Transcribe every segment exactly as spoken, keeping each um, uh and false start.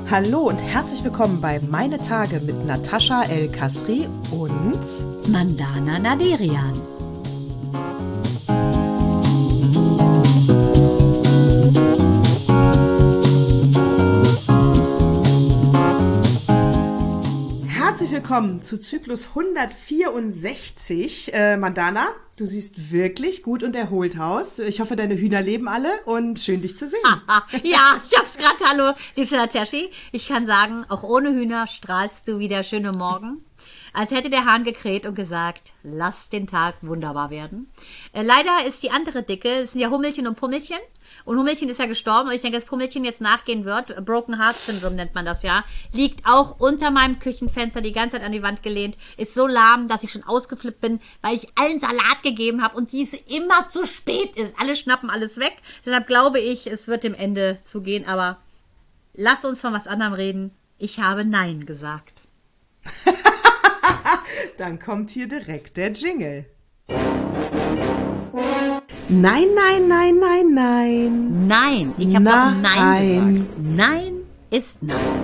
Hallo und herzlich willkommen bei Meine Tage mit Natascha El-Kasri und Mandana Naderian. Herzlich willkommen zu Zyklus hundertvierundsechzig. Äh, Mandana, du siehst wirklich gut und erholt aus. Ich hoffe, deine Hühner leben alle und schön, dich zu sehen. Ja, ich hab's gerade. Hallo, liebste Nataschi. Ich kann sagen, auch ohne Hühner strahlst du wieder schöne Morgen. Als hätte der Hahn gekräht und gesagt, lass den Tag wunderbar werden. Äh, leider ist die andere Dicke, es sind ja Hummelchen und Pummelchen. Und Hummelchen ist ja gestorben und ich denke, dass Pummelchen jetzt nachgehen wird. Broken Heart Syndrome nennt man das ja. Liegt auch unter meinem Küchenfenster die ganze Zeit an die Wand gelehnt. Ist so lahm, dass ich schon ausgeflippt bin, weil ich allen Salat gegeben habe und diese immer zu spät ist. Alle schnappen alles weg. Deshalb glaube ich, es wird dem Ende zugehen. Aber lass uns von was anderem reden. Ich habe Nein gesagt. Dann kommt hier direkt der Jingle. Nein, nein, nein, nein, nein. Nein, ich habe doch Nein gesagt. Nein ist Nein.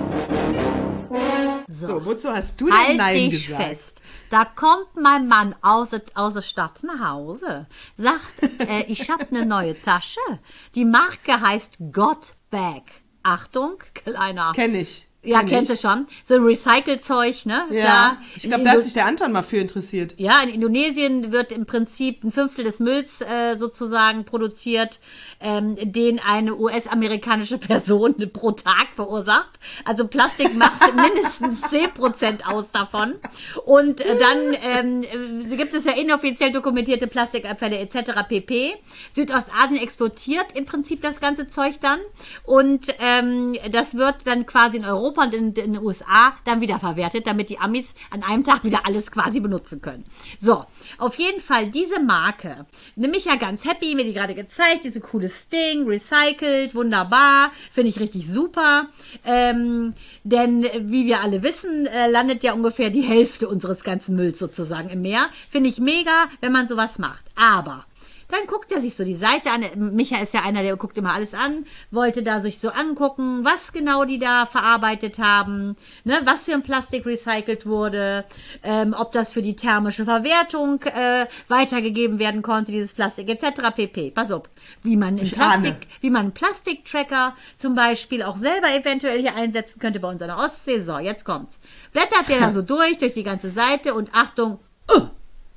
So, so wozu hast du denn halt Nein dich gesagt? Fest. Da kommt mein Mann aus, aus der Stadt nach Hause, sagt, äh, ich habe eine neue Tasche. Die Marke heißt Got Bag. Achtung, kleiner. Kenn ich. Ja, kennst du schon. So ein Recycle-Zeug, ne? Ja, Klar. Ich glaube, da hat sich der Anton mal für interessiert. Ja, in Indonesien wird im Prinzip ein Fünftel des Mülls äh, sozusagen produziert, ähm, den eine U S-amerikanische Person pro Tag verursacht. Also Plastik macht mindestens zehn Prozent aus davon. Und äh, dann ähm, äh, gibt es ja inoffiziell dokumentierte Plastikabfälle et cetera pp. Südostasien exportiert im Prinzip das ganze Zeug dann. Und ähm, das wird dann quasi in Europa und in, in den U S A dann wieder verwertet, damit die Amis an einem Tag wieder alles quasi benutzen können. So, auf jeden Fall diese Marke, nämlich ja ganz happy, mir die gerade gezeigt, diese cooles Ding, recycelt, wunderbar, finde ich richtig super, ähm, denn wie wir alle wissen, äh, landet ja ungefähr die Hälfte unseres ganzen Mülls sozusagen im Meer. Finde ich mega, wenn man sowas macht, aber dann guckt er sich so die Seite an. Micha ist ja einer, der guckt immer alles an, wollte da sich so angucken, was genau die da verarbeitet haben, ne, was für ein Plastik recycelt wurde, ähm, ob das für die thermische Verwertung äh, weitergegeben werden konnte, dieses Plastik et cetera pp. Pass auf, wie man in Plastik, wie man einen Plastiktracker zum Beispiel auch selber eventuell hier einsetzen könnte bei uns an der Ostsee. So, jetzt kommt's. Blättert der da so durch, durch die ganze Seite und Achtung, uh,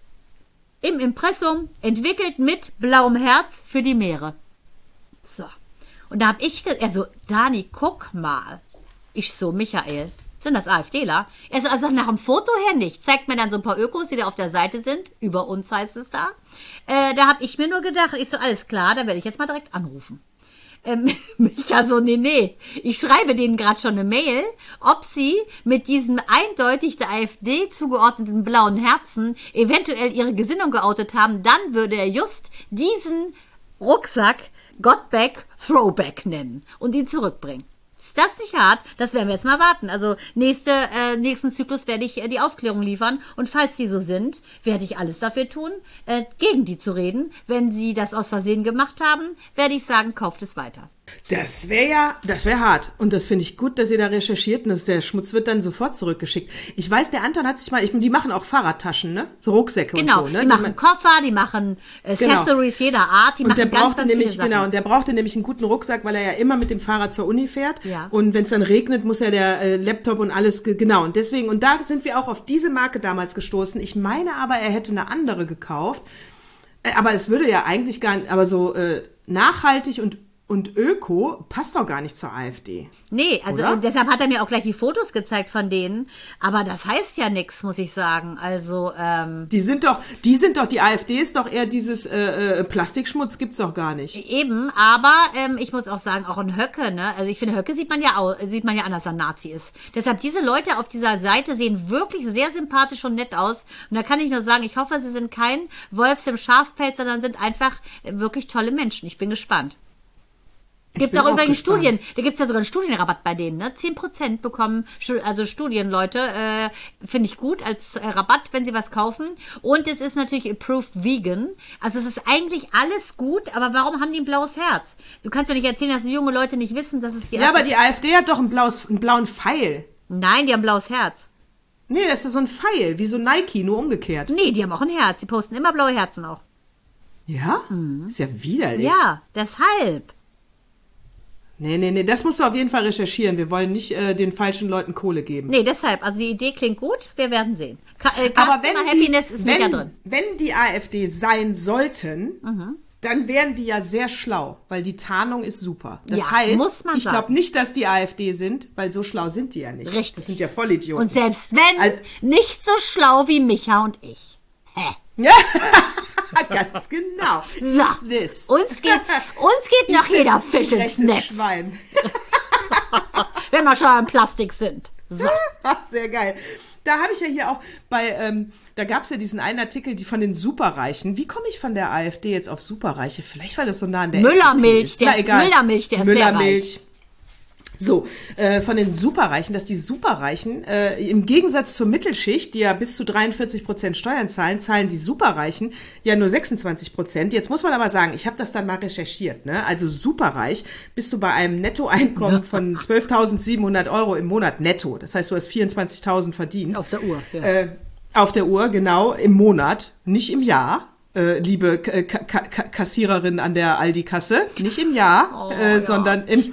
im Impressum, entwickelt mit blauem Herz für die Meere. So. Und da habe ich gesagt, also, Dani, guck mal. Ich so, Michael, sind das AfDler? Er so, also nach dem Foto her nicht. Zeigt mir dann so ein paar Ökos, die da auf der Seite sind. Über uns heißt es da. Äh, da habe ich mir nur gedacht, ich so, alles klar, da werde ich jetzt mal direkt anrufen. Ähm, Micha so, nee, nee, ich schreibe denen gerade schon eine Mail, ob sie mit diesem eindeutig der AfD zugeordneten blauen Herzen eventuell ihre Gesinnung geoutet haben, dann würde er just diesen Rucksack Got Back Throwback nennen und ihn zurückbringen. Ist das nicht hart? Das werden wir jetzt mal warten. Also nächste, äh, nächsten Zyklus werde ich äh, die Aufklärung liefern und falls sie so sind, werde ich alles dafür tun, äh, gegen die zu reden. Wenn sie das aus Versehen gemacht haben, werde ich sagen, kauft es weiter. Das wäre ja, das wäre hart. Und das finde ich gut, dass ihr da recherchiert und dass der Schmutz wird dann sofort zurückgeschickt. Ich weiß, der Anton hat sich mal, ich, die machen auch Fahrradtaschen, ne? So Rucksäcke genau, und so, ne? Die machen die, Koffer, die machen Accessories genau. jeder Art, die und machen der ganz, brauchte ganz nämlich, viele Sachen. Genau, und der brauchte nämlich einen guten Rucksack, weil er ja immer mit dem Fahrrad zur Uni fährt. Ja. Und wenn es dann regnet, muss ja der äh, Laptop und alles, genau. Und deswegen, und da sind wir auch auf diese Marke damals gestoßen. Ich meine aber, er hätte eine andere gekauft. Äh, aber es würde ja eigentlich gar nicht, aber so äh, nachhaltig und Und Öko passt doch gar nicht zur AfD. Nee, also oder? Deshalb hat er mir auch gleich die Fotos gezeigt von denen. Aber das heißt ja nichts, muss ich sagen. Also, ähm... Die sind doch, die sind doch, die AfD ist doch eher dieses äh, äh, Plastikschmutz gibt's doch gar nicht. Eben, aber ähm, ich muss auch sagen, auch ein Höcke, ne? Also ich finde, Höcke sieht man ja auch, sieht man ja an, dass er ein Nazi ist. Deshalb, diese Leute auf dieser Seite sehen wirklich sehr sympathisch und nett aus. Und da kann ich nur sagen, ich hoffe, sie sind kein Wolfs im Schafpelz, sondern sind einfach wirklich tolle Menschen. Ich bin gespannt. Gibt bin auch auch übrigens gespannt. Studien, da gibt's ja sogar einen Studienrabatt bei denen, ne? zehn Prozent bekommen, Stu- also Studienleute, äh, finde ich gut als äh, Rabatt, wenn sie was kaufen. Und es ist natürlich approved vegan. Also es ist eigentlich alles gut, aber warum haben die ein blaues Herz? Du kannst doch nicht erzählen, dass die junge Leute nicht wissen, dass es die... Ja, aber die AfD hat doch ein blaues, einen blauen Pfeil. Nein, die haben ein blaues Herz. Nee, das ist so ein Pfeil, wie so Nike, nur umgekehrt. Nee, die haben auch ein Herz. Die posten immer blaue Herzen auch. Ja? Ist ja widerlich. Ja, deshalb. Nee, nee, nee, das musst du auf jeden Fall recherchieren. Wir wollen nicht äh, den falschen Leuten Kohle geben. Nee, deshalb. Also die Idee klingt gut. Wir werden sehen. Ka äh, Aber wenn Customer die, Happiness ist wenn, nicht da drin. wenn die AfD sein sollten, dann wären die ja sehr schlau, weil die Tarnung ist super. Das Ja, heißt, muss man ich sagen. glaube nicht, dass die AfD sind, weil so schlau sind die ja nicht. Richtig. Das sind ja Vollidioten. Und selbst wenn, Also- nicht so schlau wie Micha und ich. Hä? Ja, ganz genau. So, Eat this. uns geht, uns geht noch Eat jeder this, Fisch ins rechtes Netz, Schwein. wenn wir schon im Plastik sind. So. Sehr geil. Da habe ich ja hier auch bei, ähm, da gab es ja diesen einen Artikel, die von den Superreichen. Wie komme ich von der AfD jetzt auf Superreiche? Vielleicht, weil das so nah an der Müllermilch, F D P ist. der Na, ist- egal. Müllermilch, der ist sehr Müllermilch. So, äh, von den Superreichen, dass die Superreichen äh, im Gegensatz zur Mittelschicht, die ja bis zu dreiundvierzig Prozent Steuern zahlen, zahlen die Superreichen ja nur sechsundzwanzig Prozent. Jetzt muss man aber sagen, ich habe das dann mal recherchiert. Ne? Also superreich bist du bei einem Nettoeinkommen von zwölftausendsiebenhundert Euro im Monat netto. Das heißt, du hast vierundzwanzigtausend verdient. Auf der Uhr, ja. Äh, auf der Uhr, genau, im Monat, nicht im Jahr. Äh, liebe K K K Kassiererin an der Aldi-Kasse, nicht im Jahr, Oh, äh, ja. sondern im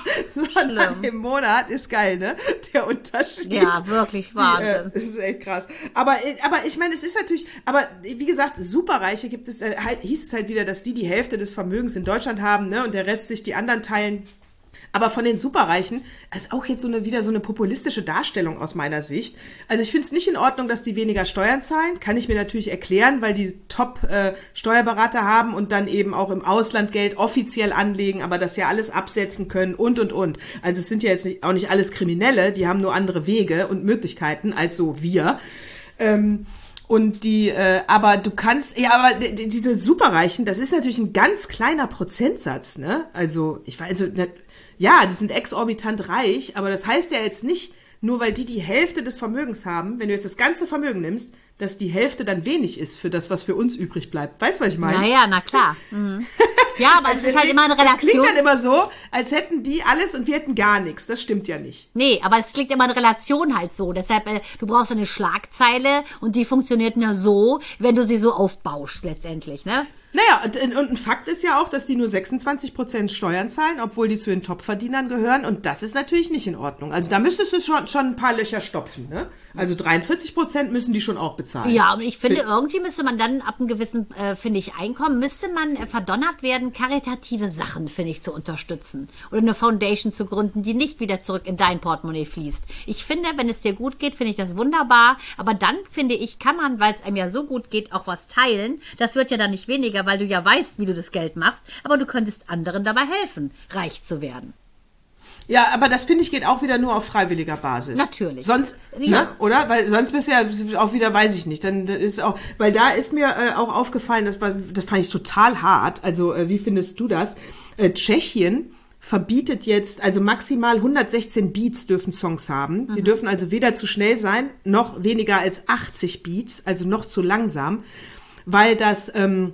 sondern Schlimm. im Monat, ist geil, ne? Der Unterschied. Ja, wirklich Die, Wahnsinn. äh, das ist echt krass. Aber, äh, aber ich meine, es ist natürlich, aber wie gesagt, Superreiche gibt es, äh, halt, hieß es halt wieder, dass die die Hälfte des Vermögens in Deutschland haben, ne? Und der Rest sich die anderen teilen. Aber von den Superreichen, das ist auch jetzt so eine, wieder so eine populistische Darstellung aus meiner Sicht. Also ich finde es nicht in Ordnung, dass die weniger Steuern zahlen. Kann ich mir natürlich erklären, weil die Top-Steuerberater haben und dann eben auch im Ausland Geld offiziell anlegen, aber das ja alles absetzen können und, und, und. Also es sind ja jetzt nicht, auch nicht alles Kriminelle, die haben nur andere Wege und Möglichkeiten als so wir. Ähm, Und die, äh, aber du kannst, ja, aber d- d- diese Superreichen, das ist natürlich ein ganz kleiner Prozentsatz, ne? Also, ich weiß, also, ne, ja, die sind exorbitant reich, aber das heißt ja jetzt nicht, nur weil die die Hälfte des Vermögens haben, wenn du jetzt das ganze Vermögen nimmst, dass die Hälfte dann wenig ist für das, was für uns übrig bleibt. Weißt du, was ich meine? Naja, na klar. Mhm. Ja, aber Also es ist halt deswegen, immer eine Das klingt Relation. dann immer so, als hätten die alles und wir hätten gar nichts. Das stimmt ja nicht. Nee, aber es klingt immer in Relation halt so. Deshalb, äh, du brauchst eine Schlagzeile und die funktioniert nur so, wenn du sie so aufbauschst letztendlich, ne? Naja, und, und ein Fakt ist ja auch, dass die nur sechsundzwanzig Prozent Steuern zahlen, obwohl die zu den Topverdienern gehören. Und das ist natürlich nicht in Ordnung. Also da müsstest du schon, schon ein paar Löcher stopfen, ne? Also dreiundvierzig Prozent müssen die schon auch bezahlen. Ja, und ich finde, irgendwie müsste man dann ab einem gewissen, äh, finde ich, Einkommen, müsste man äh, verdonnert werden, karitative Sachen, finde ich, zu unterstützen. Oder eine Foundation zu gründen, die nicht wieder zurück in dein Portemonnaie fließt. Ich finde, wenn es dir gut geht, finde ich das wunderbar. Aber dann, finde ich, kann man, weil es einem ja so gut geht, auch was teilen. Das wird ja dann nicht weniger, weil du ja weißt, wie du das Geld machst. Aber du könntest anderen dabei helfen, reich zu werden. Ja, aber das finde ich geht auch wieder nur auf freiwilliger Basis. Natürlich. Sonst, Ja. ne, oder? Weil sonst bist du ja auch wieder, weiß ich nicht. Dann ist auch, weil da ist mir äh, auch aufgefallen, das war, das fand ich total hart. Also äh, wie findest du das? Äh, Tschechien verbietet jetzt, also maximal hundertsechzehn Beats dürfen Songs haben. Sie dürfen also weder zu schnell sein, noch weniger als achtzig Beats, also noch zu langsam, weil das ähm,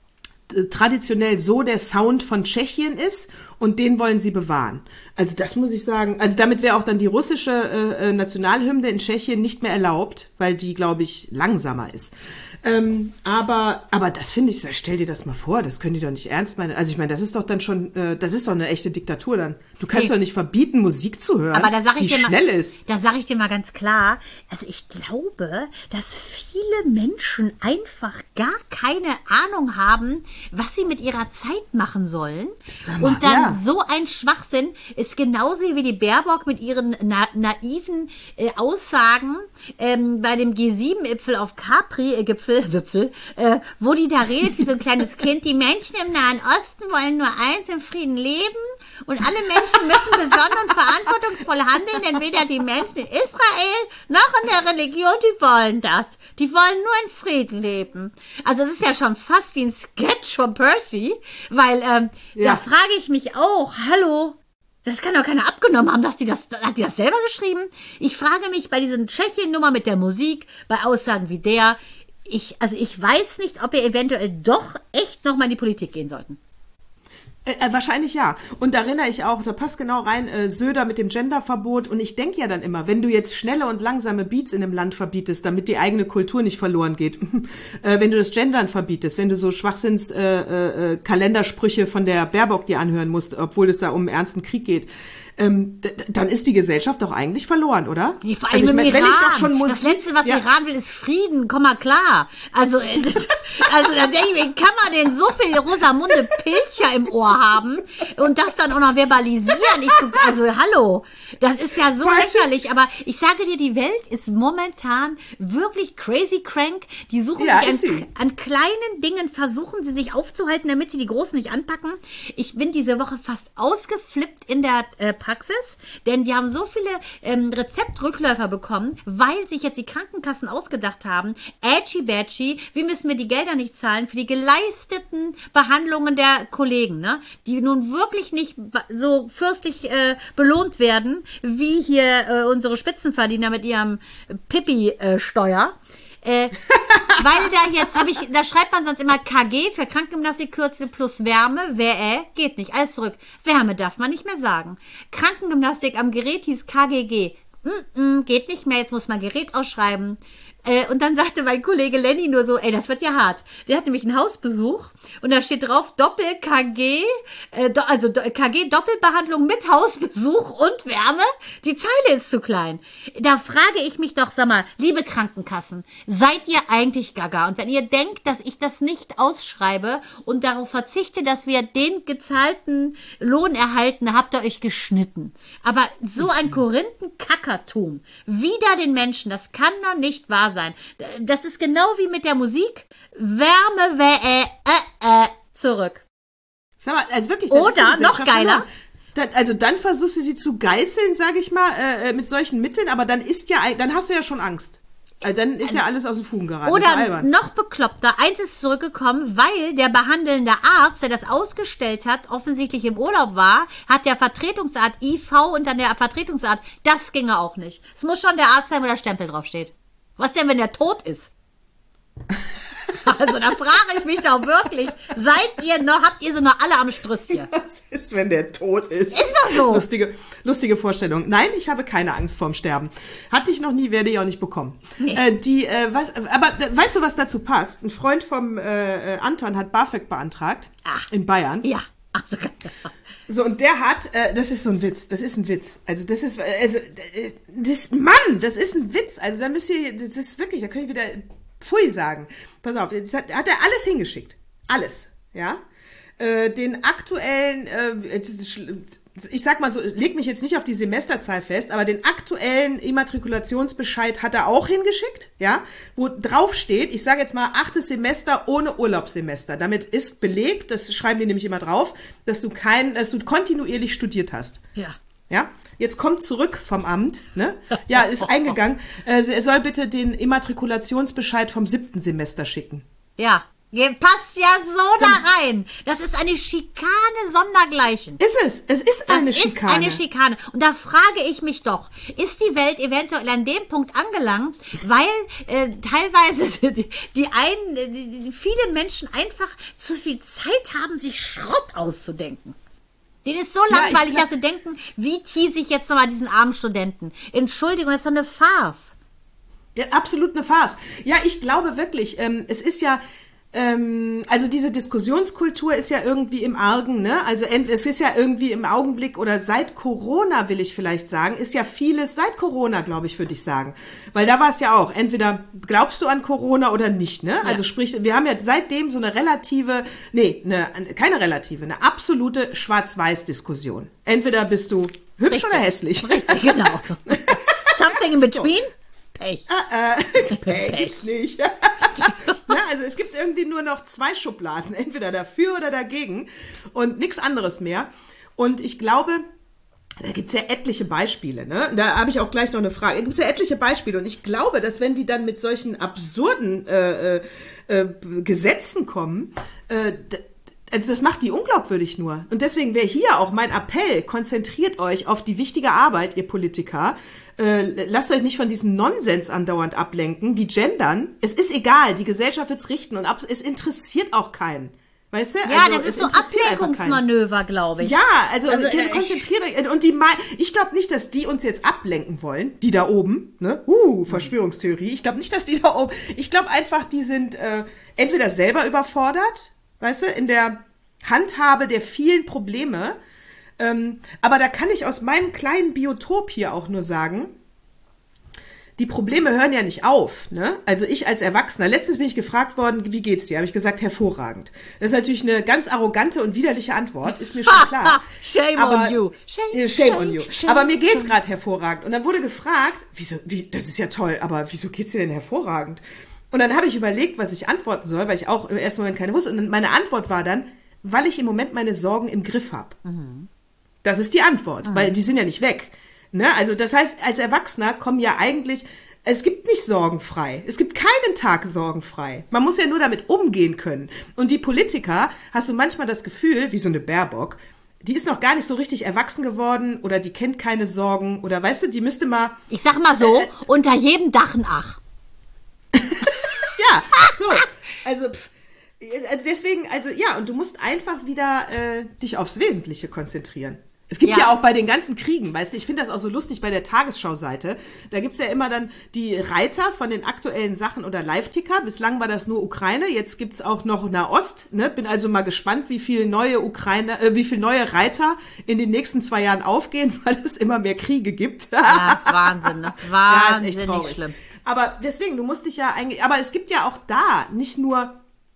traditionell so der Sound von Tschechien ist und den wollen sie bewahren. Also das muss ich sagen, also damit wäre auch dann die russische äh, Nationalhymne in Tschechien nicht mehr erlaubt, weil die, glaube ich, langsamer ist. Ähm, aber, aber das finde ich, stell dir das mal vor, das können die doch nicht ernst meinen. Also ich meine, das ist doch dann schon, äh, das ist doch eine echte Diktatur dann. Du kannst Nee. doch nicht verbieten, Musik zu hören, Aber da sag ich die dir mal, schnell ist. Da sage ich dir mal ganz klar, also ich glaube, dass viele Menschen einfach gar keine Ahnung haben, was sie mit ihrer Zeit machen sollen. Sag mal, Und dann ja. so ein Schwachsinn ist genauso wie die Baerbock mit ihren na naiven äh, Aussagen ähm, bei dem G sieben Gipfel auf Capri, äh, Gipfel Wipfel, Wipfel, äh, wo die da redet wie so ein kleines Kind. Die Menschen im Nahen Osten wollen nur eins, im Frieden leben. Und alle Menschen müssen besonnen und verantwortungsvoll handeln, denn weder die Menschen in Israel noch in der Religion, die wollen das. Die wollen nur in Frieden leben. Also es ist ja schon fast wie ein Sketch von Percy, weil ähm, ja. da frage ich mich auch, hallo, das kann doch keiner abgenommen haben, dass die das, hat die das selber geschrieben? Ich frage mich bei diesen Tschechien-Nummer mit der Musik, bei Aussagen wie der, ich, also ich weiß nicht, ob wir eventuell doch echt nochmal in die Politik gehen sollten. Äh, wahrscheinlich ja. Und da erinnere ich auch, da passt genau rein, äh, Söder mit dem Genderverbot. Und ich denke ja dann immer, wenn du jetzt schnelle und langsame Beats in einem Land verbietest, damit die eigene Kultur nicht verloren geht, äh, wenn du das Gendern verbietest, wenn du so Schwachsinns äh, äh, Kalendersprüche von der Baerbock dir anhören musst, obwohl es da um einen ernsten Krieg geht, ähm, d- dann ist die Gesellschaft doch eigentlich verloren, oder? Nee, vor allem also ich mein, wenn ich doch schon Musik, das Letzte, was ja. Iran will, ist Frieden, komm mal klar. Also, also da denke ich, wie kann man denn so viel Rosamunde Pilcher im Ohr haben und das dann auch noch verbalisieren? Ich so, also hallo, das ist ja so lächerlich, aber ich sage dir, die Welt ist momentan wirklich crazy crank. Die suchen ja, sich an, an kleinen Dingen, versuchen sie sich aufzuhalten, damit sie die Großen nicht anpacken. Ich bin diese Woche fast ausgeflippt in der äh, Praxis, denn die haben so viele ähm, Rezeptrückläufer bekommen, weil sich jetzt die Krankenkassen ausgedacht haben, ätschi bätschi, wie müssen wir die Gelder nicht zahlen für die geleisteten Behandlungen der Kollegen, ne? Die nun wirklich nicht so fürstlich äh, belohnt werden, wie hier äh, unsere Spitzenverdiener mit ihrem Pipi-Steuer. Äh, weil da jetzt habe ich, da schreibt man sonst immer K G für Krankengymnastikkürzel plus Wärme, wer äh, geht nicht, alles zurück. Wärme darf man nicht mehr sagen. Krankengymnastik am Gerät hieß K G G. Mm-mm, geht nicht mehr, jetzt muss man Gerät ausschreiben. Äh, und dann sagte mein Kollege Lenny nur so, ey, das wird ja hart. Der hat nämlich einen Hausbesuch und da steht drauf Doppel-K G, äh, do, also do, K G-Doppelbehandlung mit Hausbesuch und Wärme. Die Zeile ist zu klein. Da frage ich mich doch, sag mal, liebe Krankenkassen, seid ihr eigentlich gaga? Und wenn ihr denkt, dass ich das nicht ausschreibe und darauf verzichte, dass wir den gezahlten Lohn erhalten, habt ihr euch geschnitten. Aber so ein Korinthenkackertum, wider den Menschen, das kann doch nicht wahr sein. Das ist genau wie mit der Musik. Wärme, wä, äh, äh, zurück. Sag mal, also wirklich. Oder, noch geiler. Dann, also dann versuchst du sie zu geißeln, sage ich mal, äh, mit solchen Mitteln, aber dann ist ja, dann hast du ja schon Angst. Also dann ist ja alles aus den Fugen geraten. Oder noch bekloppter, eins ist zurückgekommen, weil der behandelnde Arzt, der das ausgestellt hat, offensichtlich im Urlaub war, hat der Vertretungsart I V und dann der Vertretungsart, das ginge auch nicht. Es muss schon der Arzt sein, wo der Stempel draufsteht. Was denn, wenn der tot ist? Also da frage ich mich doch wirklich, seid ihr noch, habt ihr so noch alle am Strüsschen? Was ist, wenn der tot ist? Ist doch so. Lustige, lustige Vorstellung. Nein, ich habe keine Angst vorm Sterben. Hatte ich noch nie, werde ich auch nicht bekommen. Nee. Äh, die, äh, was, aber äh, weißt du, was dazu passt? Ein Freund vom äh, Anton hat BAföG beantragt. Ach. In Bayern. Ja. Ach so. So, und der hat, äh, das ist so ein Witz, das ist ein Witz. Also das ist, also, das, Mann, das ist ein Witz. Also da müsst ihr, das ist wirklich, da kann ich wieder Pfui sagen. Pass auf, jetzt hat, hat er alles hingeschickt. Alles, ja. Äh, den aktuellen, äh, ich sag mal so, leg mich jetzt nicht auf die Semesterzahl fest, aber den aktuellen Immatrikulationsbescheid hat er auch hingeschickt, ja, wo drauf steht, ich sage jetzt mal achtes Semester ohne Urlaubssemester. Damit ist belegt, das schreiben die nämlich immer drauf, dass du kein, dass du kontinuierlich studiert hast. Ja. Ja, jetzt kommt zurück vom Amt, ne? Ja, ist eingegangen. Äh, er soll bitte den Immatrikulationsbescheid vom siebten Semester schicken. Ja. Passt ja so da rein. Das ist eine Schikane sondergleichen. Ist es. Es ist eine das Schikane. Das ist eine Schikane. Und da frage ich mich doch, ist die Welt eventuell an dem Punkt angelangt, weil äh, teilweise die, die einen, die, die viele Menschen einfach zu viel Zeit haben, sich Schrott auszudenken. Denen ist so langweilig, ja, dass sie denken, wie tease ich jetzt nochmal diesen armen Studenten? Entschuldigung, das ist doch eine Farce. Ja, absolut eine Farce. Ja, ich glaube wirklich, ähm, es ist ja, Ähm, also diese Diskussionskultur ist ja irgendwie im Argen, ne? Also es ist ja irgendwie im Augenblick oder seit Corona, will ich vielleicht sagen, ist ja vieles seit Corona, glaube ich, würde ich sagen. Weil da war es ja auch, entweder glaubst du an Corona oder nicht, ne? Ja. Also sprich, wir haben ja seitdem so eine relative, nee, eine, keine relative, eine absolute Schwarz-Weiß-Diskussion. Entweder bist du hübsch Richtig. oder hässlich. Richtig, genau. Something in between? Pech. Äh, äh, Pech gibt's nicht. Ne? Also es gibt irgendwie nur noch zwei Schubladen, entweder dafür oder dagegen und nichts anderes mehr. Und ich glaube, da gibt's ja etliche Beispiele, ne? Da habe ich auch gleich noch eine Frage. Da gibt's ja etliche Beispiele und ich glaube, dass wenn die dann mit solchen absurden äh, äh, Gesetzen kommen, äh, also das macht die unglaubwürdig nur. Und deswegen wäre hier auch mein Appell, konzentriert euch auf die wichtige Arbeit, ihr Politiker. Äh, lasst euch nicht von diesem Nonsens andauernd ablenken, wie Gendern. Es ist egal, die Gesellschaft wird's richten und ab, es interessiert auch keinen. Weißt du? Ja, also, das ist so Ablenkungsmanöver, glaube ich. Ja, also, also äh, konzentriert euch. Und die, ich glaube nicht, dass die uns jetzt ablenken wollen, die da oben, ne? Uh, Verschwörungstheorie. Ich glaube nicht, dass die da oben, ich glaube einfach, die sind äh, entweder selber überfordert, weißt du, in der Handhabe der vielen Probleme. Ähm, aber da kann ich aus meinem kleinen Biotop hier auch nur sagen, die Probleme hören ja nicht auf, ne? Also ich als Erwachsener, letztens bin ich gefragt worden, wie geht's dir? Habe ich gesagt, hervorragend. Das ist natürlich eine ganz arrogante und widerliche Antwort, ist mir schon klar. Shame aber, on you. Shame, shame on you. Shame, aber mir geht's gerade hervorragend. Und dann wurde gefragt, wieso, wie, das ist ja toll, aber wieso geht's dir denn hervorragend? Und dann habe ich überlegt, was ich antworten soll, weil ich auch im ersten Moment keine wusste. Und meine Antwort war dann, weil ich im Moment meine Sorgen im Griff habe. Mhm. Das ist die Antwort, mhm. weil die sind ja nicht weg. Ne? Also das heißt, als Erwachsener kommen ja eigentlich, es gibt nicht sorgenfrei. Es gibt keinen Tag sorgenfrei. Man muss ja nur damit umgehen können. Und die Politiker, hast du manchmal das Gefühl, wie so eine Baerbock, die ist noch gar nicht so richtig erwachsen geworden oder die kennt keine Sorgen oder weißt du, die müsste mal... Ich sag mal so, äh, unter jedem Dach ein Ach. Ja, so. Also, pff, also deswegen, also ja, und du musst einfach wieder äh, dich aufs Wesentliche konzentrieren. Es gibt ja. ja auch bei den ganzen Kriegen, weißt du, ich finde das auch so lustig bei der Tagesschau-Seite. Da gibt's ja immer dann die Reiter von den aktuellen Sachen oder Live-Ticker. Bislang war das nur Ukraine, jetzt gibt's auch noch Nahost. Ne? Bin also mal gespannt, wie viele neue Ukraine, äh, wie viele neue Reiter in den nächsten zwei Jahren aufgehen, weil es immer mehr Kriege gibt. Ja, Wahnsinn, ne? Wahnsinnig ja, ist echt traurig. Schlimm. Aber deswegen, du musst dich ja eigentlich, aber es gibt ja auch da nicht nur,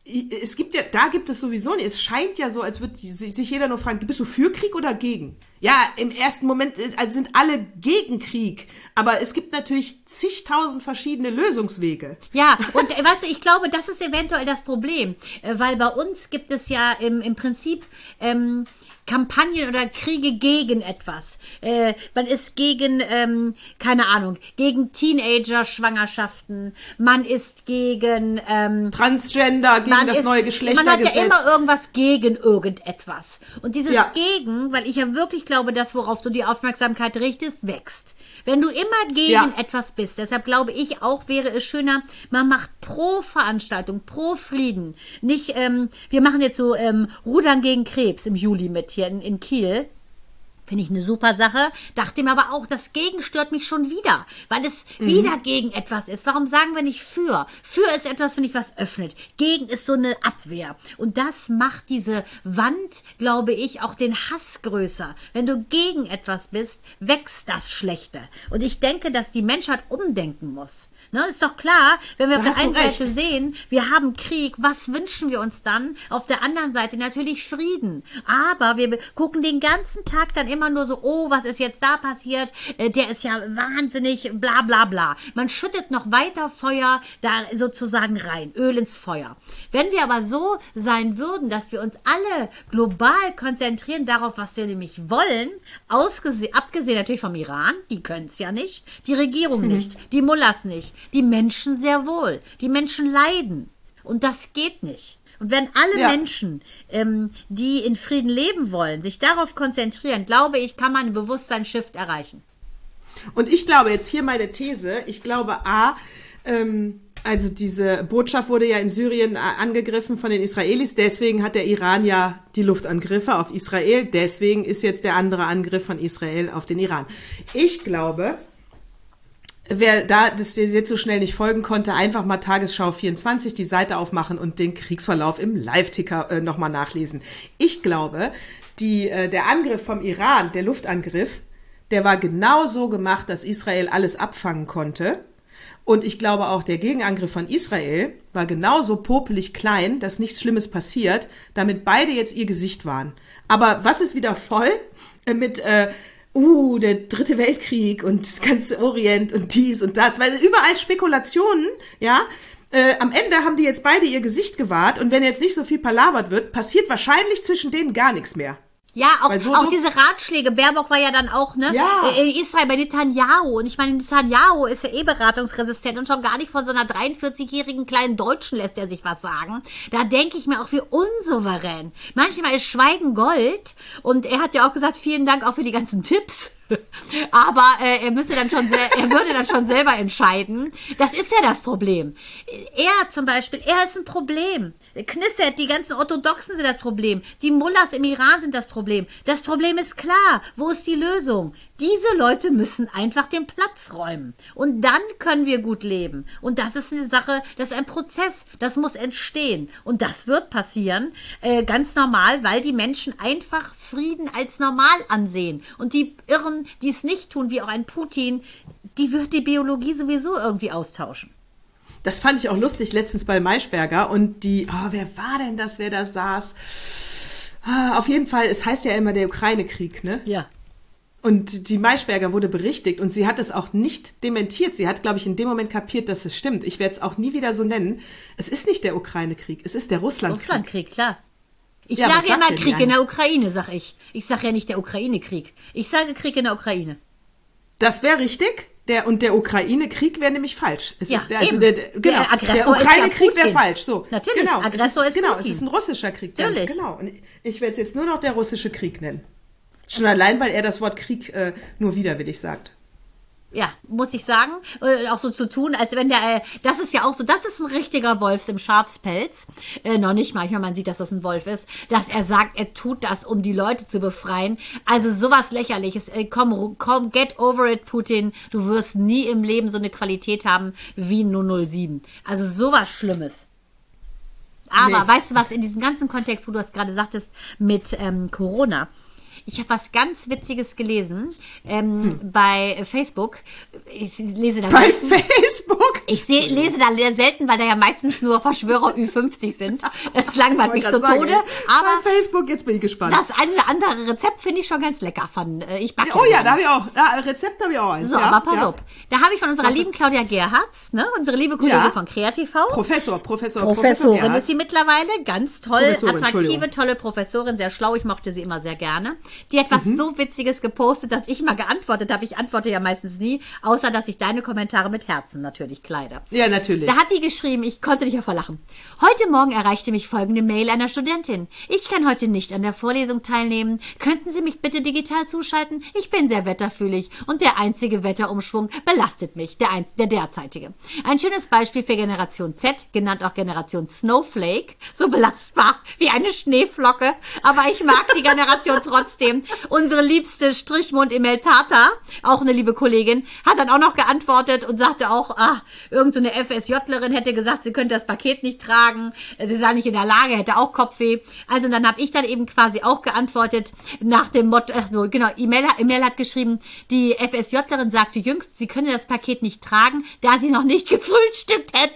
es gibt ja, da gibt es sowieso nicht, es scheint ja so, als würde sich jeder nur fragen, bist du für Krieg oder gegen? Ja, im ersten Moment also sind alle gegen Krieg, aber es gibt natürlich zigtausend verschiedene Lösungswege. Ja, und äh, weißt du, ich glaube, das ist eventuell das Problem, äh, weil bei uns gibt es ja im, im Prinzip ähm, Kampagnen oder Kriege gegen etwas. Äh, man ist gegen, ähm, keine Ahnung, gegen Teenager-Schwangerschaften, man ist gegen... Ähm, Transgender, gegen das ist, neue Geschlechtergesetz. Man hat ja immer irgendwas gegen irgendetwas. Und dieses ja. Gegen, weil ich ja wirklich glaube, das, worauf du die Aufmerksamkeit richtest, wächst. Wenn du immer gegen ja. etwas bist, deshalb glaube ich auch, wäre es schöner, man macht pro Veranstaltung, pro Frieden. Nicht, ähm, wir machen jetzt so ähm, Rudern gegen Krebs im Juli mit hier in, in Kiel. Finde ich eine super Sache. Dachte mir aber auch, das Gegen stört mich schon wieder, weil es mhm. wieder gegen etwas ist. Warum sagen wir nicht für? Für ist etwas, finde ich, was öffnet. Gegen ist so eine Abwehr. Und das macht diese Wand, glaube ich, auch den Hass größer. Wenn du gegen etwas bist, wächst das Schlechte. Und ich denke, dass die Menschheit umdenken muss. Ne, ist doch klar, wenn wir auf der einen Seite sehen, wir haben Krieg, was wünschen wir uns dann? Auf der anderen Seite natürlich Frieden. Aber wir gucken den ganzen Tag dann immer nur so, oh, was ist jetzt da passiert? Der ist ja wahnsinnig, bla bla bla. Man schüttet noch weiter Feuer da sozusagen rein, Öl ins Feuer. Wenn wir aber so sein würden, dass wir uns alle global konzentrieren darauf, was wir nämlich wollen, ausgesehen, abgesehen natürlich vom Iran, die können es ja nicht, die Regierung mhm. nicht, die Mullahs nicht, die Menschen sehr wohl. Die Menschen leiden. Und das geht nicht. Und wenn alle ja. Menschen, ähm, die in Frieden leben wollen, sich darauf konzentrieren, glaube ich, kann man einen Bewusstseinsshift erreichen. Und ich glaube, jetzt hier meine These, ich glaube, A, ähm, also diese Botschaft wurde ja in Syrien angegriffen von den Israelis, deswegen hat der Iran ja die Luftangriffe auf Israel, deswegen ist jetzt der andere Angriff von Israel auf den Iran. Ich glaube, wer da das jetzt so schnell nicht folgen konnte, einfach mal Tagesschau vierundzwanzig die Seite aufmachen und den Kriegsverlauf im Live-Ticker äh, nochmal nachlesen. Ich glaube, die, äh, der Angriff vom Iran, der Luftangriff, der war genau so gemacht, dass Israel alles abfangen konnte. Und ich glaube auch, der Gegenangriff von Israel war genauso popelig klein, dass nichts Schlimmes passiert, damit beide jetzt ihr Gesicht waren. Aber was ist wieder voll äh, mit... Äh, Uh, der dritte Weltkrieg und das ganze Orient und dies und das, weil überall Spekulationen, ja, Äh, am Ende haben die jetzt beide ihr Gesicht gewahrt und wenn jetzt nicht so viel palavert wird, passiert wahrscheinlich zwischen denen gar nichts mehr. Ja, auch, so, auch so diese Ratschläge. Baerbock war ja dann auch, ne, ja. in Israel bei Netanyahu. Und ich meine, Netanyahu ist ja eh beratungsresistent und schon gar nicht von so einer dreiundvierzigjährigen kleinen Deutschen lässt er sich was sagen. Da denke ich mir auch, wie unsouverän. Manchmal ist Schweigen Gold. Und er hat ja auch gesagt, vielen Dank auch für die ganzen Tipps. Aber äh, er müsste dann schon, sel- er würde dann schon selber entscheiden. Das ist ja das Problem. Er zum Beispiel, er ist ein Problem. Knesset, die ganzen Orthodoxen sind das Problem. Die Mullahs im Iran sind das Problem. Das Problem ist klar. Wo ist die Lösung? Diese Leute müssen einfach den Platz räumen. Und dann können wir gut leben. Und das ist eine Sache, das ist ein Prozess. Das muss entstehen. Und das wird passieren, äh, ganz normal, weil die Menschen einfach Frieden als normal ansehen. Und die Irren, die es nicht tun, wie auch ein Putin, die wird die Biologie sowieso irgendwie austauschen. Das fand ich auch lustig letztens bei Maischberger und die, oh, wer war denn das, wer da saß? Ah, auf jeden Fall, es heißt ja immer der Ukraine-Krieg, ne? Ja. Und die Maischberger wurde berichtigt und sie hat es auch nicht dementiert. Sie hat, glaube ich, in dem Moment kapiert, dass es stimmt. Ich werde es auch nie wieder so nennen. Es ist nicht der Ukraine-Krieg, es ist der Russland-Krieg. Russland-Krieg, klar. Ich ja, sage immer Krieg Krieg in der Ukraine, sag ich. Ich sage ja nicht der Ukraine-Krieg. Ich sage Krieg in der Ukraine. Das wäre richtig. Der, und der Ukraine-Krieg wäre nämlich falsch. Es ja, ist der, also eben. der, der, genau, der Aggressor der Ukraine-Krieg ist ja wäre falsch. So, natürlich, genau, Aggressor es ist, ist genau, Putin. es ist ein russischer Krieg, natürlich. Ganz genau. Und ich werde es jetzt nur noch der russische Krieg nennen. Schon allein, weil er das Wort Krieg äh, nur widerwillig sagt. Ja, muss ich sagen, äh, auch so zu tun, als wenn der, äh, das ist ja auch so, das ist ein richtiger Wolf im Schafspelz, äh, noch nicht manchmal, man sieht, dass das ein Wolf ist, dass er sagt, er tut das, um die Leute zu befreien. Also sowas Lächerliches, äh, komm, komm, get over it, Putin, du wirst nie im Leben so eine Qualität haben wie null null sieben. Also sowas Schlimmes. Aber Nee. weißt du was, in diesem ganzen Kontext, wo du das gerade sagtest, mit ähm, Corona, ich habe was ganz Witziges gelesen ähm, hm. bei Facebook. Ich lese da Bei selten. Facebook? Ich seh, lese da sehr selten, weil da ja meistens nur Verschwörer Ü fünfzig sind. Das langweilt mich zu sagen, Tode. ey. Aber bei Facebook, jetzt bin ich gespannt. das eine oder andere Rezept finde ich schon ganz lecker. Von, äh, ich backe Oh ja, gerne. da habe ich auch, da, Rezept habe ich auch eins. So, ja, aber pass ja. auf. Da habe ich von unserer Was lieben ist- Claudia Gerhards, ne, unsere liebe Kollegin Ja. von Kreativ. Professor, Professor, Professorin Professor ist sie mittlerweile, ganz toll, Professorin, attraktive, Entschuldigung. tolle Professorin, sehr schlau, ich mochte sie immer sehr gerne. Die hat was Mhm. so Witziges gepostet, dass ich mal geantwortet habe. Ich antworte ja meistens nie, außer dass ich deine Kommentare mit Herzen natürlich kleide. Ja, natürlich. Da hat die geschrieben, ich konnte nicht vor Lachen. Heute Morgen erreichte mich folgende Mail einer Studentin. Ich kann heute nicht an der Vorlesung teilnehmen. Könnten Sie mich bitte digital zuschalten? Ich bin sehr wetterfühlig und der einzige Wetterumschwung belastet mich, der, einz der derzeitige. Ein schönes Beispiel für Generation Z, genannt auch Generation Snowflake, so belastbar wie eine Schneeflocke. Aber ich mag die Generation trotzdem. Unsere liebste Strichmund Emel Tata, auch eine liebe Kollegin, hat dann auch noch geantwortet und sagte auch, ah, irgend so eine FSJlerin hätte gesagt, sie könnte das Paket nicht tragen, sie sei nicht in der Lage, hätte auch Kopfweh. Also dann habe ich dann eben quasi auch geantwortet nach dem Motto, ach so, genau, Emel, Emel hat geschrieben, die FSJlerin sagte jüngst, sie könne das Paket nicht tragen, da sie noch nicht gefrühstückt hätte.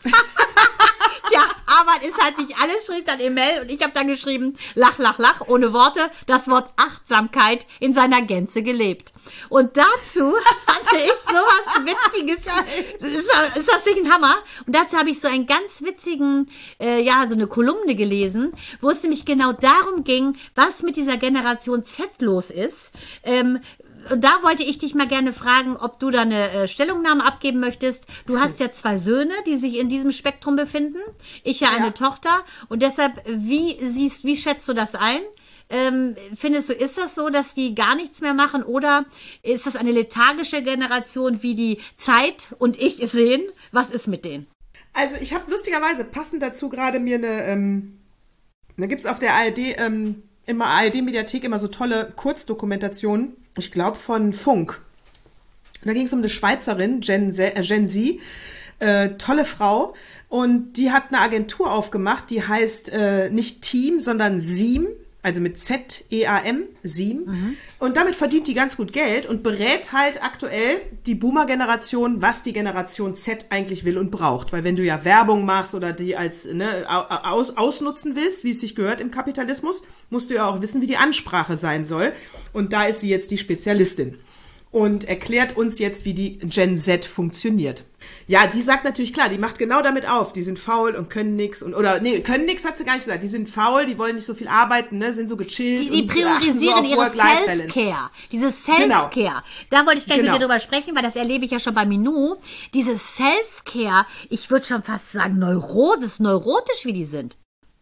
Tja, Arbeit ist halt nicht alles, schrieb dann Emel und ich habe dann geschrieben, lach, lach, lach, ohne Worte, das Wort Achtsamkeit in seiner Gänze gelebt. Und dazu hatte ich sowas Witziges. Ist, das- ist das nicht ein Hammer? Und dazu habe ich so einen ganz witzigen, äh, ja, so eine Kolumne gelesen, wo es nämlich genau darum ging, was mit dieser Generation Z los ist. Ähm, Und da wollte ich dich mal gerne fragen, ob du da eine äh, Stellungnahme abgeben möchtest. Du hast ja zwei Söhne, die sich in diesem Spektrum befinden. Ich ja eine Ja. Tochter. Und deshalb, wie siehst, wie schätzt du das ein? Ähm, findest du, ist das so, dass die gar nichts mehr machen? Oder ist das eine lethargische Generation, wie die Zeit und ich es sehen? Was ist mit denen? Also ich habe lustigerweise passend dazu gerade mir eine, ähm, da gibt's auf der A R D, ähm, immer A R D-Mediathek immer so tolle Kurzdokumentationen, ich glaube von Funk. Da ging es um eine Schweizerin, Gen Z, äh, Gen Z äh, tolle Frau. Und die hat eine Agentur aufgemacht, die heißt äh, nicht Team, sondern Seam. Also mit Z E A M, Seam. Mhm. Und damit verdient die ganz gut Geld und berät halt aktuell die Boomer-Generation, was die Generation Z eigentlich will und braucht. Weil wenn du ja Werbung machst oder die als ne, aus, ausnutzen willst, wie es sich gehört im Kapitalismus, musst du ja auch wissen, wie die Ansprache sein soll. Und da ist sie jetzt die Spezialistin. und erklärt uns jetzt, wie die Gen Z funktioniert. Ja, die sagt natürlich, klar, die macht genau damit auf, die sind faul und können nix und, oder, nee, können nix, hat sie gar nicht gesagt, die sind faul, die wollen nicht so viel arbeiten, ne, sind so gechillt. Die, die und priorisieren so ihre Self-Care, diese Self-Care, genau. Da wollte ich gleich genau. mit dir drüber sprechen, weil das erlebe ich ja schon bei Minou, diese Self-Care, ich würde schon fast sagen, Neurosis, neurotisch, wie die sind.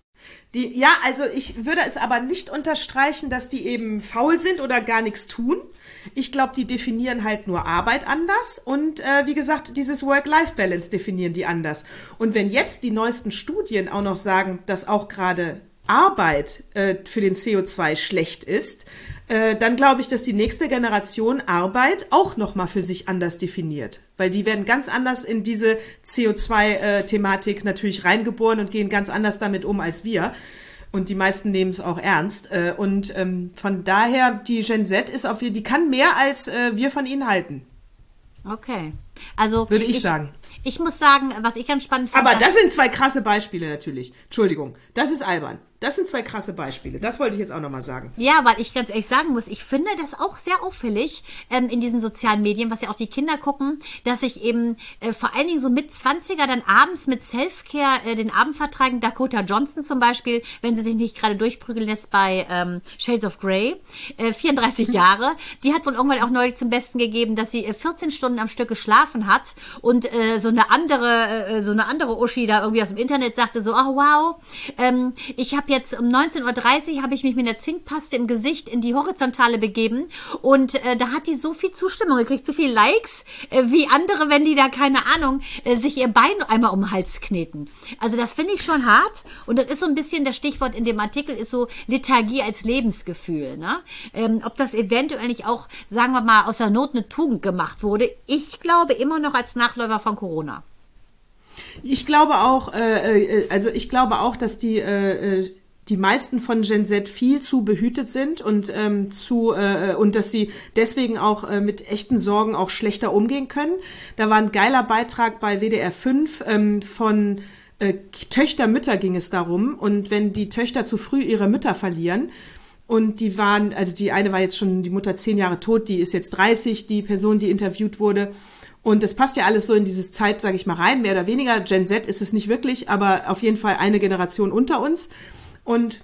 Die, ja, also ich würde es aber nicht unterstreichen, dass die eben faul sind oder gar nichts tun. Ich glaube, die definieren halt nur Arbeit anders und äh, wie gesagt, dieses Work-Life-Balance definieren die anders. Und wenn jetzt die neuesten Studien auch noch sagen, dass auch gerade Arbeit äh, für den C O zwei schlecht ist, äh, dann glaube ich, dass die nächste Generation Arbeit auch nochmal für sich anders definiert. Weil die werden ganz anders in diese C O zwei Thematik natürlich reingeboren und gehen ganz anders damit um als wir. Und die meisten nehmen es auch ernst. Und ähm, von daher, die Gen Z ist auf, die kann mehr, als äh, wir von ihnen halten. Okay. Also würde ich, ich sagen. Ich muss sagen, was ich ganz spannend finde. Aber das sind zwei krasse Beispiele natürlich. Entschuldigung, das ist albern. Das sind zwei krasse Beispiele. Das wollte ich jetzt auch nochmal sagen. Ja, weil ich ganz ehrlich sagen muss, ich finde das auch sehr auffällig ähm, in diesen sozialen Medien, was ja auch die Kinder gucken, dass sich eben äh, vor allen Dingen so mit zwanziger dann abends mit Selfcare äh, den Abend vertragen. Dakota Johnson zum Beispiel, wenn sie sich nicht gerade durchprügeln lässt bei ähm, Shades of Grey, äh, vierunddreißig Jahre. Die hat wohl irgendwann auch neulich zum Besten gegeben, dass sie äh, vierzehn Stunden am Stück geschlafen hat und äh, so eine andere, äh, so eine andere Uschi da irgendwie aus dem Internet sagte so, ach wow, ähm, ich habe jetzt um neunzehn Uhr dreißig habe ich mich mit einer Zinkpaste im Gesicht in die Horizontale begeben und äh, da hat die so viel Zustimmung gekriegt, so viel Likes, äh, wie andere, wenn die da, keine Ahnung, äh, sich ihr Bein einmal um den Hals kneten. Also das finde ich schon hart und das ist so ein bisschen, das Stichwort in dem Artikel ist so Lethargie als Lebensgefühl, ne? Ähm, ob das eventuell nicht auch, sagen wir mal, aus der Not eine Tugend gemacht wurde. Ich glaube immer noch als Nachläufer von Corona. Ich glaube auch, äh, also ich glaube auch, dass die äh, die meisten von Gen Z viel zu behütet sind und ähm, zu äh, und dass sie deswegen auch äh, mit echten Sorgen auch schlechter umgehen können. Da war ein geiler Beitrag bei W D R fünf ähm, von äh, Töchter, Mütter ging es darum. Und wenn die Töchter zu früh ihre Mütter verlieren, und die waren, also die eine war jetzt schon, die Mutter zehn Jahre tot, die ist jetzt dreißig, die Person, die interviewt wurde. Und das passt ja alles so in dieses Zeit, sage ich mal, rein, mehr oder weniger. Gen Z ist es nicht wirklich, aber auf jeden Fall eine Generation unter uns. Und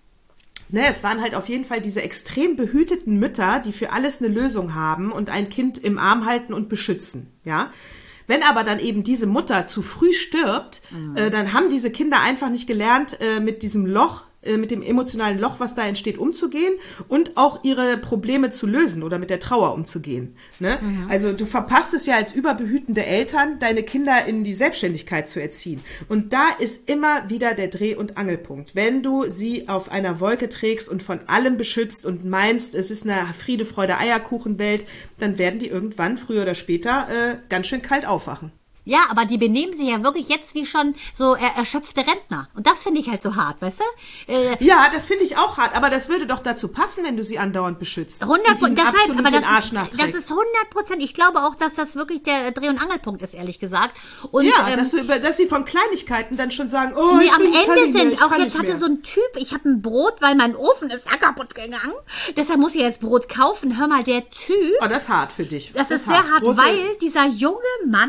ne, es waren halt auf jeden Fall diese extrem behüteten Mütter, die für alles eine Lösung haben und ein Kind im Arm halten und beschützen, ja. Wenn aber dann eben diese Mutter zu früh stirbt, mhm. äh, dann haben diese Kinder einfach nicht gelernt, äh, mit diesem Loch, äh, mit dem emotionalen Loch, was da entsteht, umzugehen und auch ihre Probleme zu lösen oder mit der Trauer umzugehen. Ne? Mhm. Also du verpasst es ja als überbehütende Eltern, deine Kinder in die Selbstständigkeit zu erziehen. Und da ist immer wieder der Dreh- und Angelpunkt. Wenn du sie auf einer Wolke trägst und von allem beschützt und meinst, es ist eine Friede, Freude, Eierkuchenwelt, dann werden die irgendwann, früher oder später, äh, ganz schön kalt aufwachen. Ja, aber die benehmen sich ja wirklich jetzt wie schon so er erschöpfte Rentner. Und das finde ich halt so hart, weißt du? Äh, ja, das finde ich auch hart. Aber das würde doch dazu passen, wenn du sie andauernd beschützt. hundert Prozent. Das heißt, aber das, das ist hundert Prozent. Ich glaube auch, dass das wirklich der Dreh- und Angelpunkt ist, ehrlich gesagt. Und, ja, ähm, dass, du über, dass sie von Kleinigkeiten dann schon sagen, oh, nee, ich am bin, Ende mehr, sind, auch jetzt hatte so ein Typ, ich habe ein Brot, weil mein Ofen ist ja kaputt gegangen. Deshalb muss ich jetzt Brot kaufen. Hör mal, der Typ. Oh, das ist hart für dich. Das, das ist sehr hart, Große, weil dieser junge Mann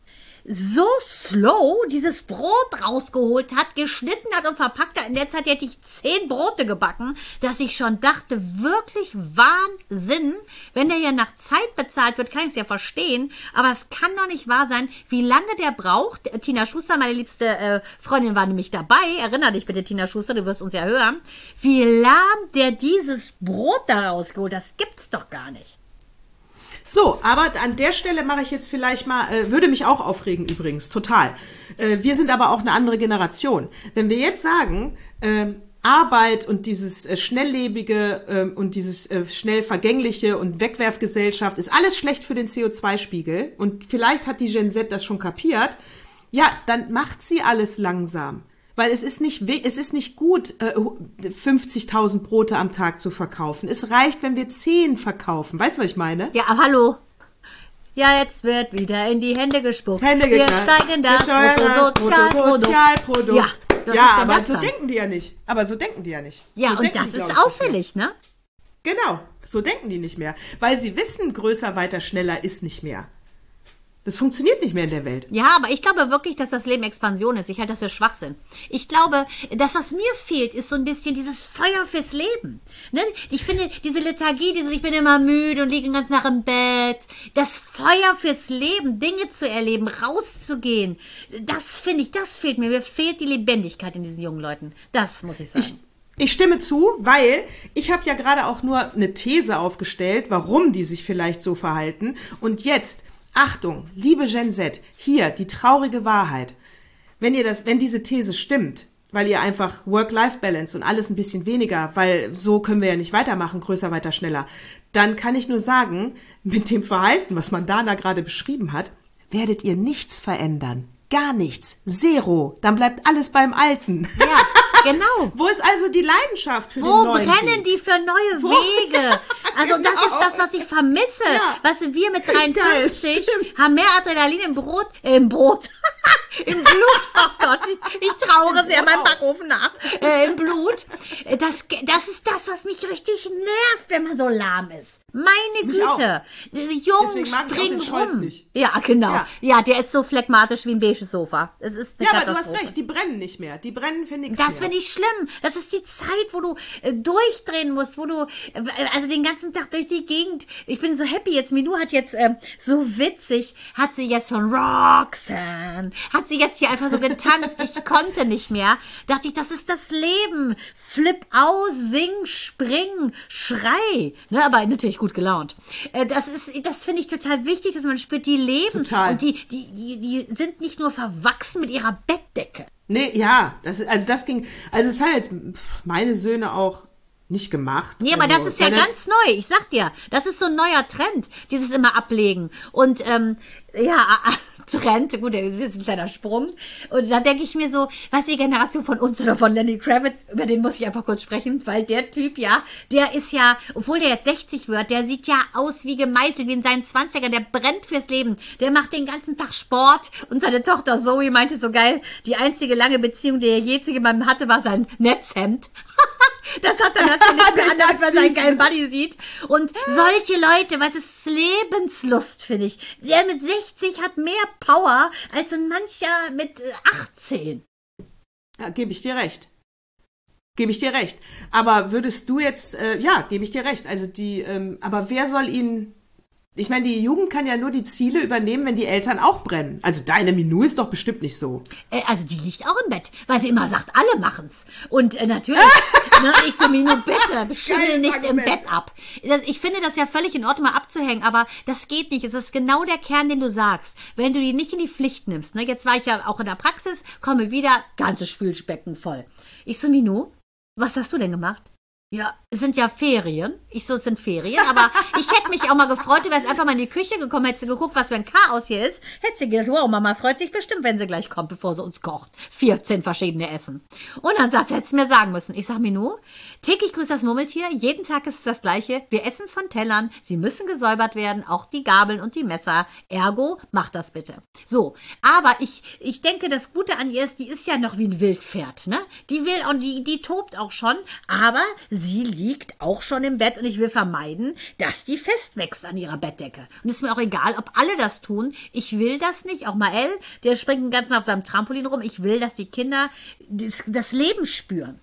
so slow dieses Brot rausgeholt hat, geschnitten hat und verpackt hat. In der Zeit hätte ich zehn Brote gebacken, dass ich schon dachte, wirklich Wahnsinn. Wenn der ja nach Zeit bezahlt wird, kann ich es ja verstehen. Aber es kann doch nicht wahr sein, wie lange der braucht. Tina Schuster, meine liebste äh, Freundin, war nämlich dabei. Erinner dich bitte, Tina Schuster, du wirst uns ja hören. Wie lahm der dieses Brot da rausgeholt, das gibt's doch gar nicht. So, aber an der Stelle mache ich jetzt vielleicht mal, äh, würde mich auch aufregen übrigens, total. Äh, wir sind aber auch eine andere Generation. Wenn wir jetzt sagen, äh, Arbeit und dieses äh, Schnelllebige äh, und dieses äh, schnell Vergängliche und Wegwerfgesellschaft ist alles schlecht für den C O zwei Spiegel und vielleicht hat die Gen Z das schon kapiert, ja, dann macht sie alles langsam. Weil es ist nicht, es ist nicht gut, fünfzigtausend Brote am Tag zu verkaufen. Es reicht, wenn wir zehn verkaufen. Weißt du, was ich meine? Ja, aber hallo. Ja, jetzt wird wieder in die Hände gespuckt. Hände wir geknallt. steigen das Bruttosozialprodukt. Sozialprodukt. Ja, das ja ist aber das so dann. denken die ja nicht. Aber so denken die ja nicht. Ja, so und das die, ist auffällig, ne? Genau. So denken die nicht mehr. Weil sie wissen, größer, weiter, schneller ist nicht mehr. Das funktioniert nicht mehr in der Welt. Ja, aber ich glaube wirklich, dass das Leben Expansion ist. Ich halte das für Schwachsinn. Ich glaube, das, was mir fehlt, ist so ein bisschen dieses Feuer fürs Leben. Ne? Ich finde, diese Lethargie, dieses ich bin immer müde und liege ganz nach im Bett, das Feuer fürs Leben, Dinge zu erleben, rauszugehen, das finde ich, das fehlt mir. Mir fehlt die Lebendigkeit in diesen jungen Leuten. Das muss ich sagen. Ich Ich stimme zu, weil ich habe ja gerade auch nur eine These aufgestellt, warum die sich vielleicht so verhalten. Und jetzt, Achtung, liebe Gen Z, hier die traurige Wahrheit. Wenn ihr das, wenn diese These stimmt, weil ihr einfach Work-Life-Balance und alles ein bisschen weniger, weil so können wir ja nicht weitermachen, größer, weiter, schneller, dann kann ich nur sagen, mit dem Verhalten, was man Dana gerade beschrieben hat, werdet ihr nichts verändern. Gar nichts. Zero. Dann bleibt alles beim Alten. Ja, genau. Wo ist also die Leidenschaft für Wo den neuen brennen Weg? die für neue Wo? Wege? Also Genau. das ist das, was ich vermisse. Ja. Weißt du, wir mit dreiundfünfzig Geil, haben mehr Adrenalin im Brot, äh, im Brot, im Blut. Oh Gott, ich, ich trauere sehr meinem Backofen nach. Äh, Im Blut. Äh, Das, das ist das, was mich richtig nervt, wenn man so lahm ist. Meine Mich Güte. Diese Jungen Deswegen mag ich auch springen den Scholz rum. nicht. Ja, genau. Ja. Ja. der ist so phlegmatisch wie ein beiges Sofa. Es ist eine Ja, aber du hast Katastrophe. recht, die brennen nicht mehr. Die brennen für nichts Das mehr. finde ich schlimm. Das ist die Zeit, wo du äh, durchdrehen musst, wo du äh, also den ganzen Tag durch die Gegend. Ich bin so happy jetzt. Minou hat jetzt ähm, so witzig, hat sie jetzt von Roxanne, hat sie jetzt hier einfach so getanzt. Ich konnte nicht mehr. Dachte ich, das ist das Leben. Flip aus, sing, spring, schrei. Ne, aber natürlich gut gelaunt. Äh, das ist, das finde ich total wichtig, dass man spürt, die leben. Total. Und die, die, die, die sind nicht nur verwachsen mit ihrer Bettdecke. Nee, ja, das, also das ging, also es haben jetzt meine Söhne auch nicht gemacht. Nee, aber also, das ist ja seine- ganz neu. Ich sag dir, das ist so ein neuer Trend, dieses immer ablegen. Und ähm, ja, Trend, gut, das ist jetzt ein kleiner Sprung. Und da denke ich mir so, was die Generation von uns oder von Lenny Kravitz, über den muss ich einfach kurz sprechen, weil der Typ ja, der ist ja, obwohl der jetzt sechzig wird, der sieht ja aus wie gemeißelt, wie in seinen zwanzigern, der brennt fürs Leben. Der macht den ganzen Tag Sport und seine Tochter Zoe meinte so geil, die einzige lange Beziehung, die er je zu jemandem hatte, war sein Netzhemd. Das hat dann natürlich der andere, wenn man seinen geilen Buddy sieht. Und solche Leute, was ist Lebenslust, finde ich. Der mit sechzig hat mehr Power als so mancher mit äh, achtzehn. Ja, gebe ich dir recht. Gebe ich dir recht. Aber würdest du jetzt, äh, ja, gebe ich dir recht. Also die, ähm, aber wer soll ihn, ich meine, die Jugend kann ja nur die Ziele übernehmen, wenn die Eltern auch brennen. Also deine Minou ist doch bestimmt nicht so. Äh, also die liegt auch im Bett, weil sie immer sagt, alle machen's. Und äh, natürlich, ne, ich so, Minou, bitte, schimmel Geiles nicht im Argument. Bett ab. Das, ich finde das ja völlig in Ordnung, mal abzuhängen, aber das geht nicht. Es ist genau der Kern, den du sagst. Wenn du die nicht in die Pflicht nimmst, ne, jetzt war ich ja auch in der Praxis, komme wieder, ganzes Spülbecken voll. Ich so, Minou, was hast du denn gemacht? Ja, es sind ja Ferien. Ich so, es sind Ferien, aber ich hätte mich auch mal gefreut, du wärst einfach mal in die Küche gekommen, hättest du geguckt, was für ein Chaos hier ist. Hättest du gedacht, wow, Mama freut sich bestimmt, wenn sie gleich kommt, bevor sie uns kocht. vierzehn verschiedene Essen. Und dann sagt sie, hättest du mir sagen müssen. Ich sag, Minou, täglich grüßt das Murmeltier, jeden Tag ist es das Gleiche. Wir essen von Tellern, sie müssen gesäubert werden, auch die Gabeln und die Messer. Ergo, mach das bitte. So, aber ich, ich denke, das Gute an ihr ist, die ist ja noch wie ein Wildpferd, ne? Die will und die, die tobt auch schon, aber sie liegt auch schon im Bett und ich will vermeiden, dass die festwächst an ihrer Bettdecke. Und es ist mir auch egal, ob alle das tun. Ich will das nicht. Auch Mael, der springt den ganzen Tag auf seinem Trampolin rum. Ich will, dass die Kinder das, das Leben spüren.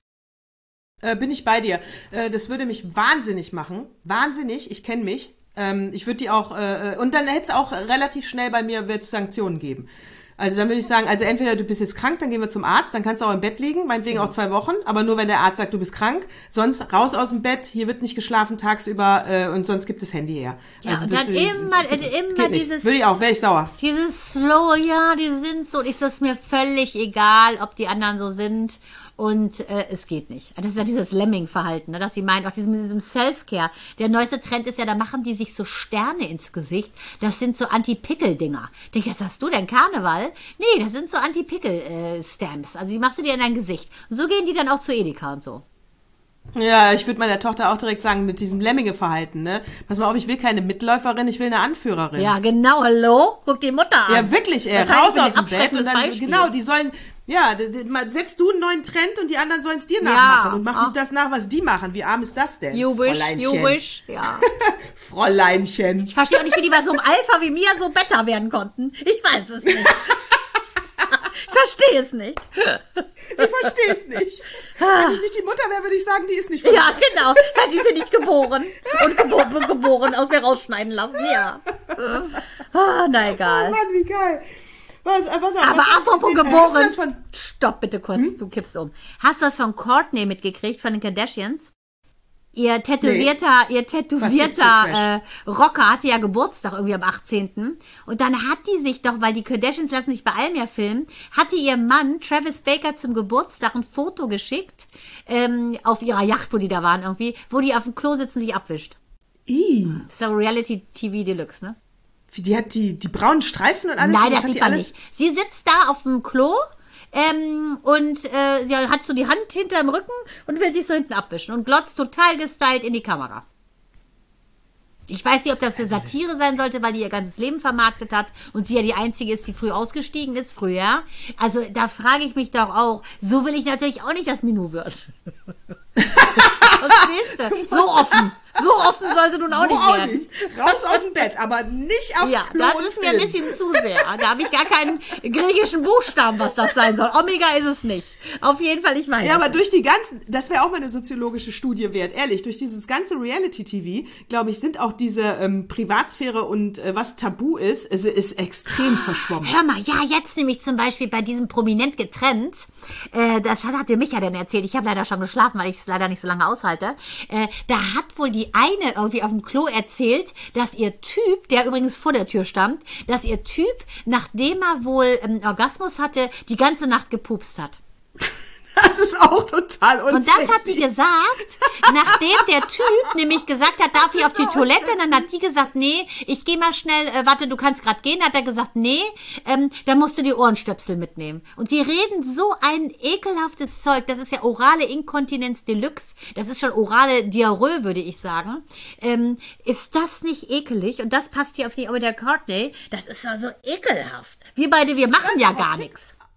Äh, bin ich bei dir. Äh, das würde mich wahnsinnig machen. Wahnsinnig, ich kenne mich. Ähm, ich würde die auch, äh, und dann hätte es auch relativ schnell bei mir wird's Sanktionen geben. Also dann würde ich sagen, also entweder du bist jetzt krank, dann gehen wir zum Arzt, dann kannst du auch im Bett liegen, meinetwegen auch zwei Wochen, aber nur wenn der Arzt sagt, du bist krank, sonst raus aus dem Bett, hier wird nicht geschlafen tagsüber äh, und sonst gibt das Handy her. Ja, also und das, dann äh, immer, äh, immer geht nicht. dieses, Würde ich auch, wäre ich sauer. dieses Slow, ja, die sind so, ist es mir völlig egal, ob die anderen so sind. Und äh, es geht nicht. Das ist ja dieses Lemming-Verhalten, ne, dass sie meinen, auch diesem, diesem Self-Care. Der neueste Trend ist ja, da machen die sich so Sterne ins Gesicht. Das sind so Anti-Pickel-Dinger. Ich denke, was hast du denn, Karneval? Nee, das sind so Anti-Pickel-Stamps. Also die machst du dir in dein Gesicht. Und so gehen die dann auch zu Edeka und so. Ja, ich würde meiner Tochter auch direkt sagen, mit diesem Lemminge-Verhalten, ne? Pass mal auf, ich will keine Mitläuferin, ich will eine Anführerin. Ja, genau, hallo? Guck die Mutter an. Ja, wirklich, ey, Das heißt, raus ich bin aus ein dem Bett und dann, Beispiel. genau, die sollen, ja, d- d- mal setzt du einen neuen Trend und die anderen sollen es dir Ja, nachmachen und mach ah. nicht das nach, was die machen. Wie arm ist das denn? You wish, Fräuleinchen. you wish, ja. Fräuleinchen. Ich verstehe auch nicht, wie die bei so einem Alpha wie mir so Beta werden konnten. Ich weiß es nicht. Ich verstehe es nicht. Ich verstehe es nicht. Wenn ich nicht die Mutter wäre, würde ich sagen, die ist nicht von Ja, genau. Hat die sie nicht geboren. Und geboren, geboren aus mir rausschneiden lassen. Ja. Ah, na Oh egal. Mann, wie geil. Was, was, was, Aber was apropos hast du geboren. das von, Stopp bitte kurz, du kippst um. Hast du was von Courtney mitgekriegt, von den Kardashians? Ihr tätowierter, ihr tätowierter äh, Rocker hatte ja Geburtstag irgendwie am achtzehnten Und dann hat die sich doch, weil die Kardashians lassen sich bei allem ja filmen, hatte ihr Mann Travis Baker zum Geburtstag ein Foto geschickt, ähm, auf ihrer Yacht, wo die da waren irgendwie, wo die auf dem Klo sitzen, sich abwischt. I, So Reality-T V Deluxe, ne? die hat die, die braunen Streifen und alles. Nein, das das hat sieht die man alles, nicht. Sie sitzt da auf dem Klo ähm, und äh, ja, hat so die Hand hinterm Rücken und will sich so hinten abwischen und glotzt total gestylt in die Kamera. Ich weiß nicht, ob das eine Satire sein sollte, weil die ihr ganzes Leben vermarktet hat und sie ja die Einzige ist, die früh ausgestiegen ist, früher. Also da frage ich mich doch auch, so will ich natürlich auch nicht, dass Minou wird. Verstehst du? So offen. So offen sollte nun auch so nicht auch werden. nicht. Raus aus dem Bett, aber nicht aufs Ja, Klo das und ist mir ein filmen. bisschen zu sehr. Da habe ich gar keinen griechischen Buchstaben, was das sein soll. Omega ist es nicht. Auf jeden Fall, ich weiß. Ja, aber es durch die ganzen, das wäre auch mal eine soziologische Studie wert, ehrlich, durch dieses ganze Reality-T V, glaube ich, sind auch diese ähm, Privatsphäre und äh, was tabu ist, es ist extrem verschwommen. Hör mal, ja, jetzt nämlich zum Beispiel bei diesem Prominent getrennt, äh, das hat dir Micha denn erzählt, ich habe leider schon geschlafen, weil ich es leider nicht so lange aushalte, äh, da hat wohl die eine irgendwie auf dem Klo erzählt, dass ihr Typ, der übrigens vor der Tür stand, dass ihr Typ, nachdem er wohl einen Orgasmus hatte, die ganze Nacht gepupst hat. Das ist auch total unsexy. Und das hat die gesagt, nachdem der Typ nämlich gesagt hat, darf ich auf die so Toilette? unsexy. Dann hat die gesagt, nee, ich gehe mal schnell, äh, warte, du kannst gerade gehen. Hat er gesagt, nee, ähm, dann musst du die Ohrenstöpsel mitnehmen. Und die reden so ein ekelhaftes Zeug, das ist ja orale Inkontinenz Deluxe, das ist schon orale Diarrhoe, würde ich sagen. Ähm, ist das nicht ekelig? Und das passt hier auf die, aber der Courtney, das ist ja so ekelhaft. Wir beide, wir machen weiß ja auch, gar auf Tik- nichts.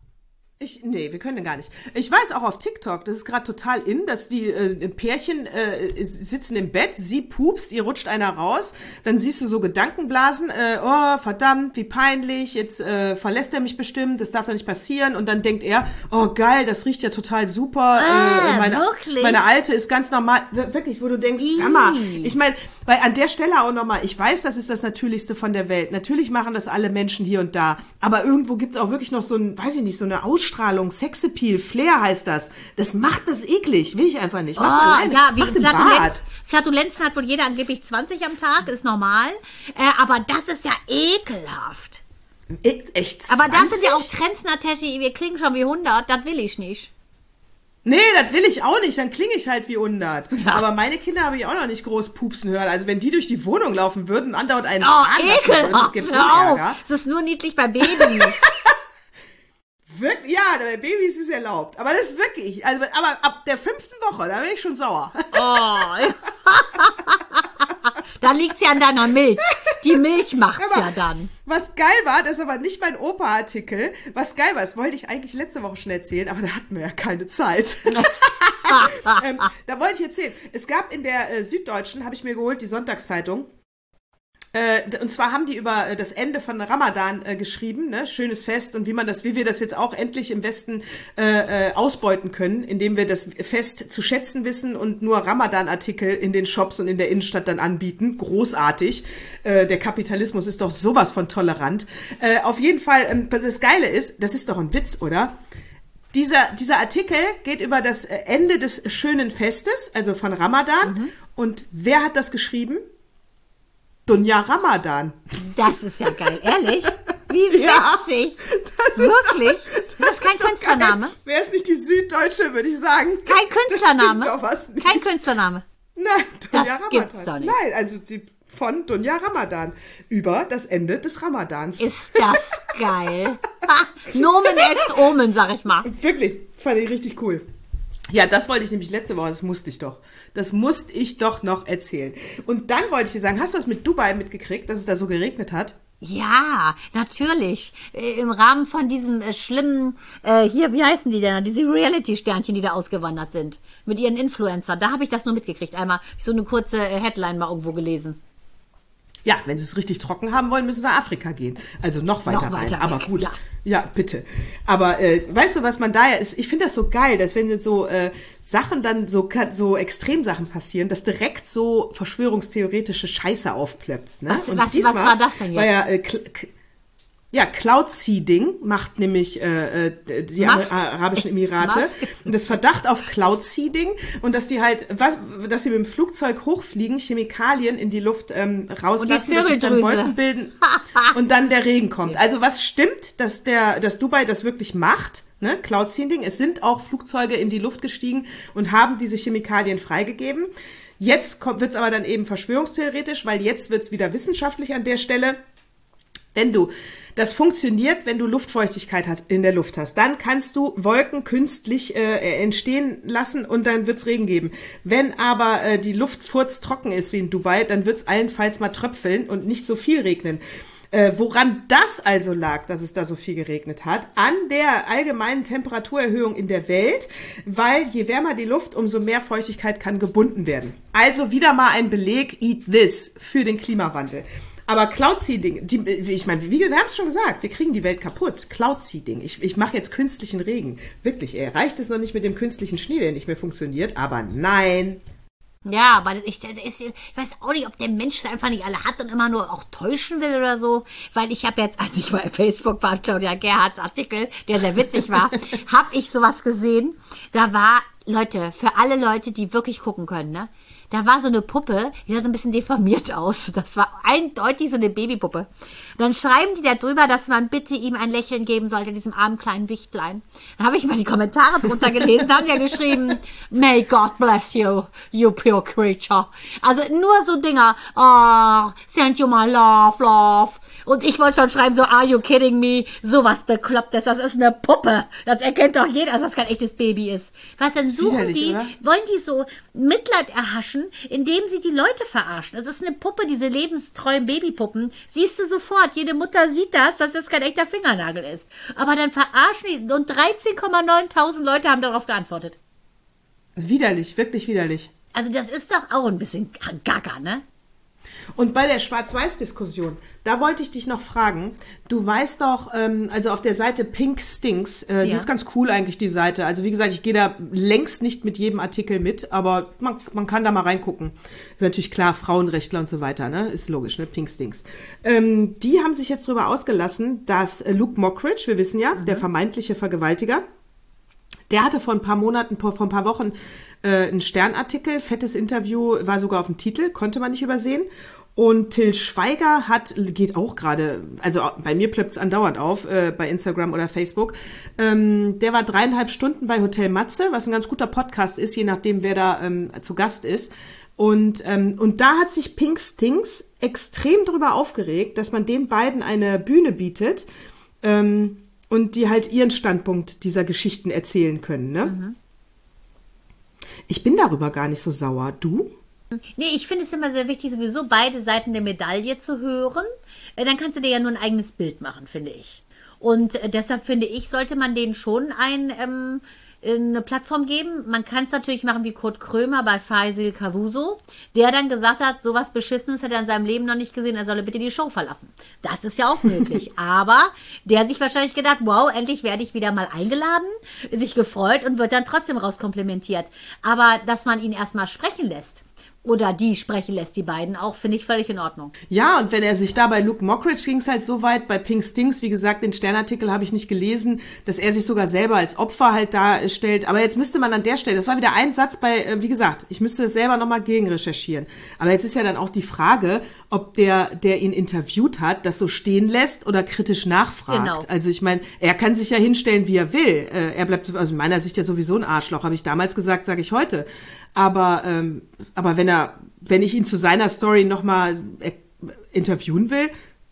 Ich, nee, wir können gar nicht. Ich weiß auch auf TikTok, das ist gerade total in, dass die äh, Pärchen äh, sitzen im Bett, sie pupst, ihr rutscht einer raus, dann siehst du so Gedankenblasen, äh, oh, verdammt, wie peinlich, jetzt äh, verlässt er mich bestimmt, das darf doch nicht passieren. Und dann denkt er, oh geil, das riecht ja total super. Ah, äh, meine, wirklich? meine alte ist ganz normal. Wir- Wirklich, wo du denkst, sag mal, ich meine, weil an der Stelle auch nochmal, ich weiß, das ist das Natürlichste von der Welt. Natürlich machen das alle Menschen hier und da. Aber irgendwo gibt's auch wirklich noch so ein, weiß ich nicht, so eine Ausstrahlung, Sexappeal, Flair heißt das. Das macht das eklig. Will ich einfach nicht. Mach's Oh, alleine. ja, wie Mach's im Flatulenz, Bad. Flatulenzen hat wohl jeder angeblich zwanzig am Tag, ist normal. Äh, aber das ist ja ekelhaft. E- Echt Aber das sind zwanzig? ja auch Trends, Nataschi, wir klingen schon wie hundert, das will ich nicht. Nee, das will ich auch nicht. Dann klinge ich halt wie hundert. Aber meine Kinder habe ich auch noch nicht groß pupsen hören. Also wenn die durch die Wohnung laufen würden, andauernd einen Oh, fahren lassen würden, das ekelhaft, gibt's so hör auf. Ärger. Es ist nur niedlich bei Babys. Wirklich, ja, bei Babys ist es erlaubt. Aber das ist wirklich, also, aber ab der fünften Woche, da bin ich schon sauer. Oh. Da liegt's ja an deiner Milch. Die Milch macht's Aber ja dann. Was geil war, das ist aber nicht mein Opa-Artikel. Was geil war, das wollte ich eigentlich letzte Woche schon erzählen, aber da hatten wir ja keine Zeit. ähm, da wollte ich erzählen. Es gab in der äh, Süddeutschen, habe ich mir geholt, die Sonntagszeitung. Äh, und zwar haben die über äh, das Ende von Ramadan äh, geschrieben, ne? Schönes Fest und wie man das, wie wir das jetzt auch endlich im Westen äh, äh, ausbeuten können, indem wir das Fest zu schätzen wissen und nur Ramadan-Artikel in den Shops und in der Innenstadt dann anbieten. Großartig. Äh, der Kapitalismus ist doch sowas von tolerant. Äh, auf jeden Fall, ähm, was das Geile ist, das ist doch ein Witz, oder? Dieser, dieser Artikel geht über das äh, Ende des schönen Festes, also von Ramadan. Mhm. Und wer hat das geschrieben? Dunja Ramadan. Das ist ja geil, ehrlich? Wie Ja, witzig. das ist Wirklich? doch- Das ist kein doch Künstlername? Wäre es nicht die Süddeutsche, würde ich sagen. Kein Künstlername? Das stimmt doch was nicht. Kein Künstlername. Nein, Dunja Das gibt's Ramadan. doch nicht. Nein, also die von Dunja Ramadan über das Ende des Ramadans. Ist das geil. Ha, Nomen est Omen, sag ich mal. Wirklich, fand ich richtig cool. Ja, das wollte ich nämlich letzte Woche, das musste ich doch. Das musste ich doch noch erzählen. Und dann wollte ich dir sagen, hast du das mit Dubai mitgekriegt, dass es da so geregnet hat? Ja, natürlich. Äh, Im Rahmen von diesem äh, schlimmen, äh, hier, wie heißen die denn? Diese Reality-Sternchen, die da ausgewandert sind. Mit ihren Influencern. Da habe ich das nur mitgekriegt. Einmal so eine kurze äh, Headline mal irgendwo gelesen. Ja, wenn sie es richtig trocken haben wollen, müssen sie nach Afrika gehen. Also noch weiter, Noch rein. weiter Aber weg, gut. ja. Ja, bitte. Aber äh, weißt du, was man da ja ist? Ich finde das so geil, dass wenn jetzt so äh, Sachen dann so so Extremsachen passieren, dass direkt so verschwörungstheoretische Scheiße aufplöppt. Ne? Was, Und was, diesmal was war das denn jetzt? War ja, äh, K- K- ja, Cloud Seeding macht nämlich äh, äh, die Musk. Arabischen Emirate. Musk. Und das Verdacht auf Cloud Seeding und dass die halt, was, dass sie mit dem Flugzeug hochfliegen, Chemikalien in die Luft ähm, rauslassen, dass sich dann Zirbeldrüse. Wolken bilden und dann der Regen kommt. Also was stimmt, dass der, dass Dubai das wirklich macht? Ne? Cloud Seeding. Es sind auch Flugzeuge in die Luft gestiegen und haben diese Chemikalien freigegeben. Jetzt wird es aber dann eben verschwörungstheoretisch, weil jetzt wird es wieder wissenschaftlich an der Stelle. Wenn du, das funktioniert, wenn du Luftfeuchtigkeit hast, in der Luft hast. Dann kannst du Wolken künstlich äh, entstehen lassen und dann wird's Regen geben. Wenn aber äh, die Luft furztrocken ist wie in Dubai, dann wird's allenfalls mal tröpfeln und nicht so viel regnen. Äh, woran das also lag, dass es da so viel geregnet hat? An der allgemeinen Temperaturerhöhung in der Welt, weil je wärmer die Luft, umso mehr Feuchtigkeit kann gebunden werden. Also wieder mal ein Beleg, eat this, für den Klimawandel. Aber Cloud Seeding, die, ich meine, wie, wir haben es schon gesagt, wir kriegen die Welt kaputt. Cloud Seeding, ich, ich mache jetzt künstlichen Regen. Wirklich, ey, reicht es noch nicht mit dem künstlichen Schnee, der nicht mehr funktioniert? Aber nein. Ja, aber das, ich, das ist, ich weiß auch nicht, ob der Mensch das einfach nicht alle hat und immer nur auch täuschen will oder so. Weil ich habe jetzt, als ich bei Facebook war, Claudia Gerhards Artikel, der sehr witzig war, habe ich sowas gesehen. Da war, Leute, für alle Leute, die wirklich gucken können, ne? Da war so eine Puppe, die sah so ein bisschen deformiert aus. Das war eindeutig so eine Babypuppe. Dann schreiben die da drüber, dass man bitte ihm ein Lächeln geben sollte, diesem armen kleinen Wichtlein. Dann habe ich mal die Kommentare drunter gelesen, da haben ja geschrieben, May God bless you, you pure creature. Also nur so Dinger, oh, send you my love, love. Und ich wollte schon schreiben, so, are you kidding me? Sowas Beklopptes, das ist eine Puppe. Das erkennt doch jeder, dass das kein echtes Baby ist. Was denn suchen die, oder? Wollen die so Mitleid erhaschen, indem sie die Leute verarschen? Das ist eine Puppe, diese lebenstreuen Babypuppen. Siehst du sofort, jede Mutter sieht das, dass das kein echter Fingernagel ist. Aber dann verarschen die, und dreizehn Komma neuntausend Leute haben darauf geantwortet. Widerlich, wirklich widerlich. Also das ist doch auch ein bisschen gaga, ne? Und bei der Schwarz-Weiß-Diskussion, da wollte ich dich noch fragen, du weißt doch, ähm, also auf der Seite Pink Stinks, äh, ja. Die ist ganz cool eigentlich, die Seite. Also wie gesagt, ich gehe da längst nicht mit jedem Artikel mit, aber man, man kann da mal reingucken. Ist natürlich klar, Frauenrechtler und so weiter, ne? Ist logisch, ne? Pink Stinks. Ähm, die haben sich jetzt darüber ausgelassen, dass äh, Luke Mockridge, wir wissen ja, mhm. der vermeintliche Vergewaltiger, der hatte vor ein paar Monaten, vor ein paar Wochen äh, einen Sternartikel, fettes Interview, war sogar auf dem Titel, konnte man nicht übersehen. Und Till Schweiger hat, geht auch gerade, also bei mir plöppt es andauernd auf, äh, bei Instagram oder Facebook. Ähm, der war dreieinhalb Stunden bei Hotel Matze, was ein ganz guter Podcast ist, je nachdem, wer da ähm, zu Gast ist. Und, ähm, und da hat sich Pink Stinks extrem drüber aufgeregt, dass man den beiden eine Bühne bietet, ähm, und die halt ihren Standpunkt dieser Geschichten erzählen können, ne? Mhm. Ich bin darüber gar nicht so sauer. Du? Nee, ich finde es immer sehr wichtig, sowieso beide Seiten der Medaille zu hören. Dann kannst du dir ja nur ein eigenes Bild machen, finde ich. Und deshalb finde ich, sollte man denen schon ein, ähm, eine Plattform geben. Man kann es natürlich machen wie Kurt Krömer bei Faisal Kavuso, der dann gesagt hat, sowas Beschissenes hat er in seinem Leben noch nicht gesehen, er solle bitte die Show verlassen. Das ist ja auch möglich. Aber der hat sich wahrscheinlich gedacht, wow, endlich werde ich wieder mal eingeladen, sich gefreut und wird dann trotzdem rauskomplimentiert. Aber dass man ihn erstmal sprechen lässt, oder die sprechen lässt, die beiden auch, finde ich völlig in Ordnung. Ja, und wenn er sich da bei Luke Mockridge ging es halt so weit, bei Pink Stinks, wie gesagt, den Sternartikel habe ich nicht gelesen, dass er sich sogar selber als Opfer halt darstellt. Aber jetzt müsste man an der Stelle, das war wieder ein Satz bei, wie gesagt, ich müsste es selber nochmal gegen recherchieren. Aber jetzt ist ja dann auch die Frage, ob der, der ihn interviewt hat, das so stehen lässt oder kritisch nachfragt. Genau. Also ich meine, er kann sich ja hinstellen, wie er will. Er bleibt also in meiner Sicht ja sowieso ein Arschloch, habe ich damals gesagt, sage ich heute. Aber, ähm, aber wenn er, wenn ich ihn zu seiner Story nochmal äh, interviewen will,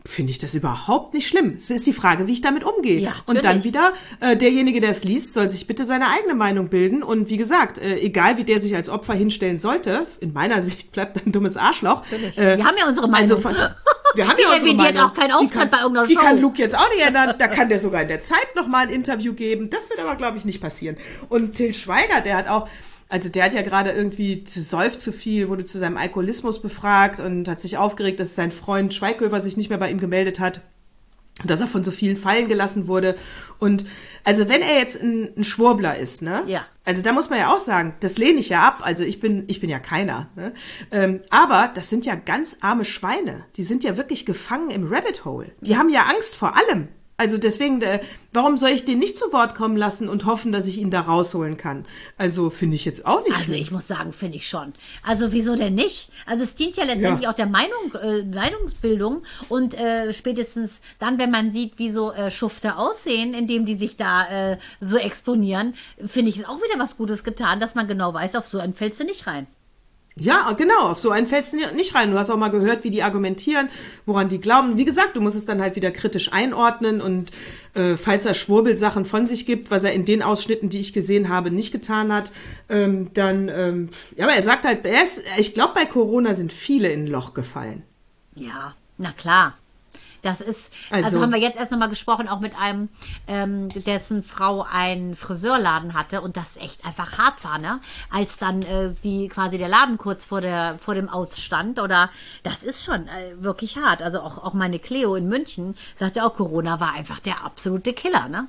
finde ich das überhaupt nicht schlimm. Es ist die Frage, wie ich damit umgehe. Ja, und dann natürlich. wieder, äh, derjenige, der es liest, soll sich bitte seine eigene Meinung bilden. Und wie gesagt, äh, egal wie der sich als Opfer hinstellen sollte, in meiner Sicht bleibt er ein dummes Arschloch. Äh, wir haben ja unsere Meinung. Also von, wir haben die ja unsere die Meinung. hat auch keinen Auftritt die kann, bei irgendeiner Die Show. kann Luke jetzt auch nicht ändern. Da kann der sogar in der Zeit nochmal ein Interview geben. Das wird aber, glaube ich, nicht passieren. Und Til Schweiger, der hat auch... Also der hat ja gerade irgendwie säuft zu viel, wurde zu seinem Alkoholismus befragt und hat sich aufgeregt, dass sein Freund Schweighöfer sich nicht mehr bei ihm gemeldet hat, dass er von so vielen fallen gelassen wurde. Und also wenn er jetzt ein, ein Schwurbler ist, ne? Ja. Also da muss man ja auch sagen, das lehne ich ja ab. Also ich bin, ich bin ja keiner. Ne? Ähm, aber das sind ja ganz arme Schweine. Die sind ja wirklich gefangen im Rabbit Hole. Die haben ja Angst vor allem. Also deswegen, äh, warum soll ich den nicht zu Wort kommen lassen und hoffen, dass ich ihn da rausholen kann? Also finde ich jetzt auch nicht Also schlimm. ich muss sagen, finde ich schon. Also wieso denn nicht? Also es dient ja letztendlich Ja. auch der Meinung, äh, Meinungsbildung und äh, spätestens dann, wenn man sieht, wie so äh, Schufte aussehen, indem die sich da äh, so exponieren, finde ich es auch wieder was Gutes getan, dass man genau weiß, auf so einen fällst du nicht rein. Ja, genau, auf so einen fällst du nicht rein. Du hast auch mal gehört, wie die argumentieren, woran die glauben. Wie gesagt, du musst es dann halt wieder kritisch einordnen und äh, falls er Schwurbelsachen von sich gibt, was er in den Ausschnitten, die ich gesehen habe, nicht getan hat, ähm, dann, ähm, ja, aber er sagt halt, er ist, ich glaube, bei Corona sind viele in ein Loch gefallen. Ja, na klar. Das ist, also, Also- haben wir jetzt erst nochmal gesprochen, auch mit einem, ähm, dessen Frau einen Friseurladen hatte und das echt einfach hart war, ne? Als dann äh, die quasi der Laden kurz vor der vor dem Ausstand oder das ist schon äh, wirklich hart. Also auch, auch meine Cleo in München sagt ja auch, Corona war einfach der absolute Killer, ne?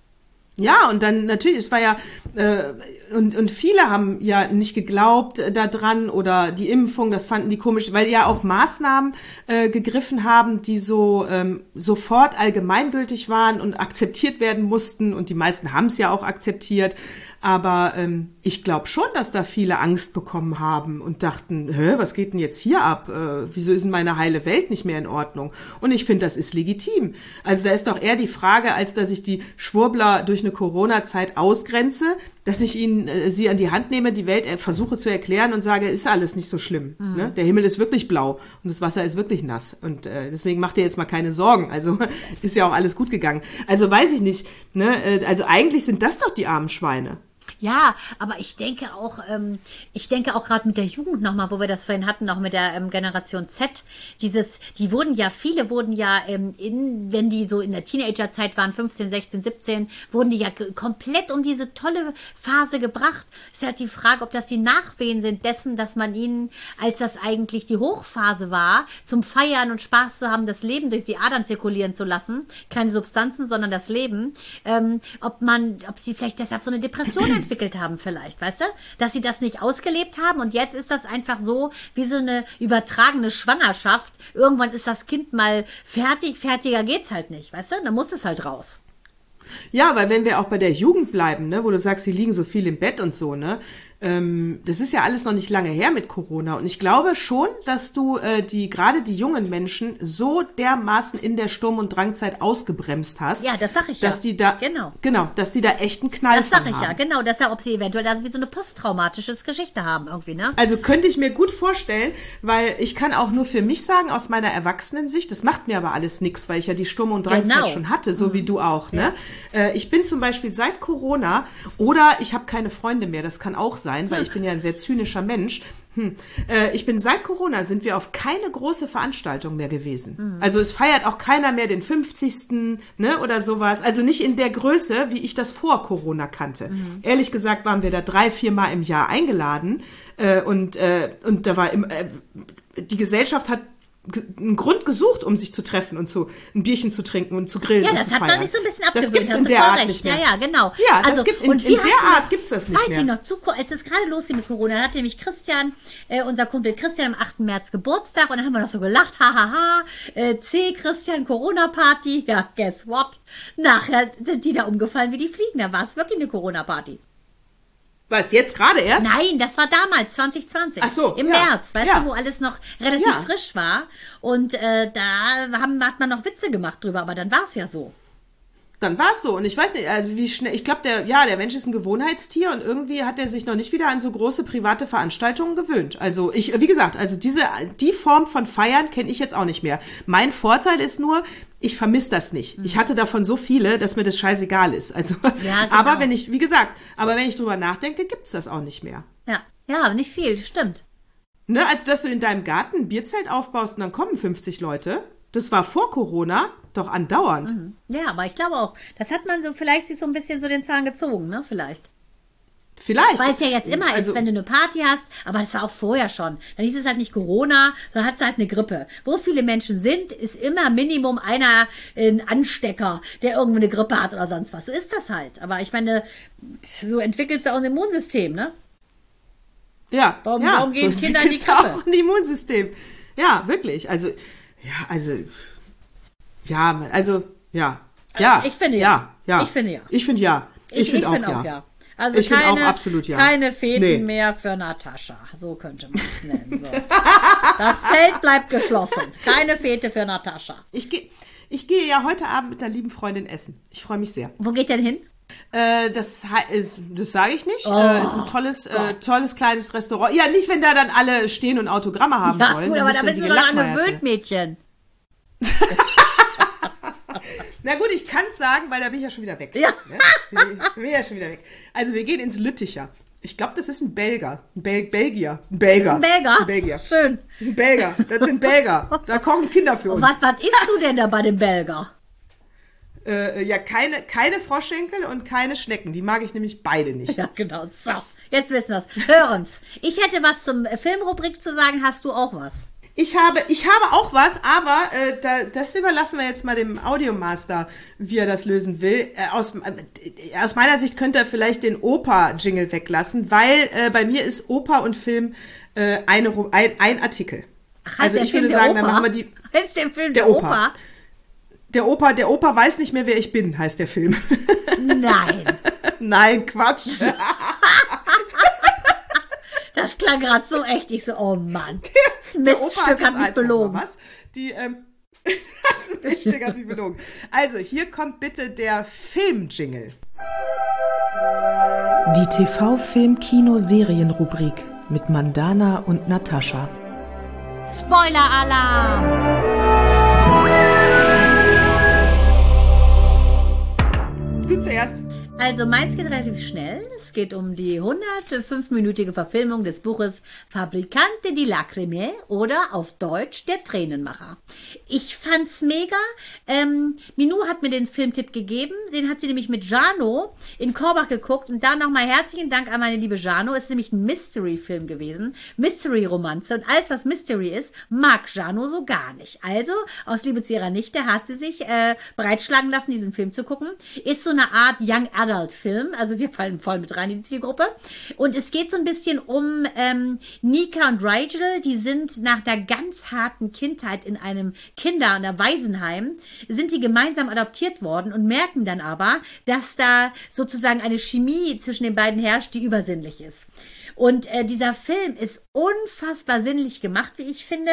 Ja, und dann natürlich, es war ja, äh, und, und viele haben ja nicht geglaubt äh, daran oder die Impfung, das fanden die komisch, weil ja auch Maßnahmen äh, gegriffen haben, die so ähm, sofort allgemeingültig waren und akzeptiert werden mussten und die meisten haben es ja auch akzeptiert. Aber ähm, ich glaube schon, dass da viele Angst bekommen haben und dachten, hä, was geht denn jetzt hier ab? Äh, wieso ist denn meine heile Welt nicht mehr in Ordnung? Und ich finde, das ist legitim. Also da ist doch eher die Frage, als dass ich die Schwurbler durch eine Corona-Zeit ausgrenze, dass ich ihnen äh, sie an die Hand nehme, die Welt äh, versuche zu erklären und sage, ist alles nicht so schlimm. Mhm. Ne? Der Himmel ist wirklich blau und das Wasser ist wirklich nass. Und äh, deswegen macht ihr jetzt mal keine Sorgen. Also ist ja auch alles gut gegangen. Also weiß ich nicht. Ne? Äh, also eigentlich sind das doch die armen Schweine. Ja, aber ich denke auch, ähm, ich denke auch gerade mit der Jugend nochmal, wo wir das vorhin hatten, auch mit der ähm, Generation Z, dieses, die wurden ja, viele wurden ja, ähm, in, wenn die so in der Teenagerzeit waren, fünfzehn, sechzehn, siebzehn, wurden die ja ge- komplett um diese tolle Phase gebracht. Ist halt die Frage, ob das die Nachwehen sind dessen, dass man ihnen, als das eigentlich die Hochphase war, zum Feiern und Spaß zu haben, das Leben durch die Adern zirkulieren zu lassen, keine Substanzen, sondern das Leben, ähm, ob man, ob sie vielleicht deshalb so eine Depression entwickelt haben vielleicht, weißt du? Dass sie das nicht ausgelebt haben und jetzt ist das einfach so wie so eine übertragene Schwangerschaft. Irgendwann ist das Kind mal fertig, fertiger geht's halt nicht, weißt du? Dann muss es halt raus. Ja, weil wenn wir auch bei der Jugend bleiben, ne, wo du sagst, sie liegen so viel im Bett und so, ne, ähm, das ist ja alles noch nicht lange her mit Corona und ich glaube schon, dass du äh, die gerade die jungen Menschen so dermaßen in der Sturm- und Drangzeit ausgebremst hast. Ja, das sag ich ja. Dass die da, Genau. Genau, dass die da echt einen Knall Das sag von ich ja, haben. genau. Deshalb, ob sie eventuell da so wie so eine posttraumatische Geschichte haben irgendwie, ne? Also könnte ich mir gut vorstellen, weil ich kann auch nur für mich sagen, aus meiner Erwachsenensicht, das macht mir aber alles nichts, weil ich ja die Sturm- und Drangzeit Genau. schon hatte, so wie du auch. Ne? Äh, ich bin zum Beispiel seit Corona oder ich habe keine Freunde mehr, das kann auch sein, weil ich bin ja ein sehr zynischer Mensch. Hm. Äh, ich bin seit Corona sind wir auf keine große Veranstaltung mehr gewesen. Mhm. Also es feiert auch keiner mehr den fünfzigsten Ne, oder sowas. Also nicht in der Größe, wie ich das vor Corona kannte. Mhm. Ehrlich gesagt waren wir da drei, vier Mal im Jahr eingeladen äh, und, äh, und da war im, äh, die Gesellschaft hat einen Grund gesucht, um sich zu treffen und zu ein Bierchen zu trinken und zu grillen Ja, und das zu hat feiern. man sich so ein bisschen abgewöhnt. Das gibt's hast in du der voll Art recht. nicht mehr. Ja, ja, genau. Ja, das gibt in- und in wir der hatten- Art gibt's das nicht weiß mehr. ich noch, zu, als es gerade losging mit Corona, hatte nämlich Christian, äh, unser Kumpel Christian, am achten März Geburtstag und dann haben wir noch so gelacht, hahaha, äh, C, Christian, Corona-Party. Ja, guess what? Nachher sind die da umgefallen wie die Fliegen. Da war es wirklich eine Corona-Party. Was, jetzt gerade erst? Nein, das war damals, zwanzig zwanzig. Ach so, Im ja, März, weißt ja. du, wo alles noch relativ Ja. frisch war. Und äh, da haben, hat man noch Witze gemacht drüber, aber dann war es ja so. dann war es so. Und ich weiß nicht, also wie schnell, ich glaube, der, ja, der Mensch ist ein Gewohnheitstier und irgendwie hat er sich noch nicht wieder an so große private Veranstaltungen gewöhnt. Also ich, wie gesagt, also diese, die Form von Feiern kenne ich jetzt auch nicht mehr. Mein Vorteil ist nur, ich vermisse das nicht. Ich hatte davon so viele, dass mir das scheißegal ist. Also, Ja, genau. aber wenn ich, wie gesagt, aber wenn ich drüber nachdenke, gibt's das auch nicht mehr. Ja, ja, nicht viel, stimmt. Ne, also, dass du in deinem Garten ein Bierzelt aufbaust und dann kommen fünfzig Leute, das war vor Corona doch andauernd. Ja, aber ich glaube auch, das hat man so vielleicht sich so ein bisschen so den Zahn gezogen, ne, vielleicht. Vielleicht. Weil es ja jetzt immer also, ist, wenn du eine Party hast, aber das war auch vorher schon. Dann hieß es halt nicht Corona, sondern hat es halt eine Grippe. Wo viele Menschen sind, ist immer Minimum einer ein Anstecker, der irgendwo eine Grippe hat oder sonst was. So ist das halt. Aber ich meine, so entwickelst du auch ein Immunsystem, ne? Ja, Warum, ja, warum gehen so Kinder in die entwickelst du Krippe? auch ein Immunsystem. Ja, wirklich. Also, ja, also, ja, also, ja, ja. Ich finde ja. ja. ja. Ich finde ja. Ich finde ja. Ich, Ich, finde ich auch, finde ja. auch ja. Also Ich finde keine, auch absolut ja. keine Feten Nee. mehr für Natascha. So könnte man es nennen. So. Das Zelt bleibt geschlossen. Keine Fete für Natascha. Ich gehe ich gehe ja heute Abend mit einer lieben Freundin essen. Ich freue mich sehr. Wo geht denn hin? Äh, das he- ist, das sage ich nicht. Oh, äh, ist ein tolles, äh, tolles kleines Restaurant. Ja, nicht, wenn da dann alle stehen und Autogramme haben Ja, wollen. gut, dann aber muss da ja bist die du doch dran Gelackmeierte. gewöhnt, Mädchen. Na gut, ich kann es sagen, weil da bin ich ja schon wieder weg. Ja. Ne? Da bin ich ja schon wieder weg. Also wir gehen ins Lütticher. Ich glaube, das ist ein Belger. Ein Bel Belgier. Ein Belger. Ein Belger? Ein Belgier. Schön. Ein Belger. Das sind Belger. Da kochen Kinder für uns. Was, was isst du denn da bei dem Belger? Äh, ja, keine, keine Froschschenkel und keine Schnecken. Die mag ich nämlich beide nicht. Ja, genau. So, jetzt wissen wir es. Hören's. Ich hätte was zum Filmrubrik zu sagen. Hast du auch was? Ich habe, ich habe auch was, aber äh, da, das überlassen wir jetzt mal dem Audiomaster, wie er das lösen will. Äh, aus, äh, aus meiner Sicht könnte er vielleicht den Oper-Jingle weglassen, weil äh, bei mir ist Oper und Film äh, eine, Ru- ein, ein Artikel. Ach, heißt Also der ich Film würde der sagen, Oper? dann machen wir die. Heißt der Film der, Der Oper? Oper. Der Opa, der Opa weiß nicht mehr, wer ich bin, heißt der Film. Nein. Nein, Quatsch. Das klang gerade so echt. Ich so, oh Mann. Das Der Opa Miststück hat, hat jetzt mich Alzheimer, belogen. Was? Die, ähm, das Miststück hat mich belogen. Also, hier kommt bitte der Film-Jingle. Die T V-Film-Kino-Serien-Rubrik mit Mandana und Natascha. Spoiler-Alarm. Du zuerst. Also meins geht relativ schnell. Es geht um die hundertfünf-minütige Verfilmung des Buches Fabbricante di Lacrime oder auf Deutsch Der Tränenmacher. Ich fand's mega. Ähm, Minou hat mir den Filmtipp gegeben. Den hat sie nämlich mit Jano in Korbach geguckt. Und da nochmal herzlichen Dank an meine liebe Jano. Es ist nämlich ein Mystery-Film gewesen. Mystery-Romanze. Und alles, was Mystery ist, mag Jano so gar nicht. Also, aus Liebe zu ihrer Nichte hat sie sich äh, breitschlagen lassen, diesen Film zu gucken. Ist so eine Art Young Adult-Film. Also wir fallen voll mit rein in die Zielgruppe. Und es geht so ein bisschen um ähm, Nika und Rigel. Die sind nach der ganz harten Kindheit in einem Kinder- und Waisenheim, sind die gemeinsam adoptiert worden und merken dann aber, dass da sozusagen eine Chemie zwischen den beiden herrscht, die übersinnlich ist. Und äh, dieser Film ist unfassbar sinnlich gemacht, wie ich finde,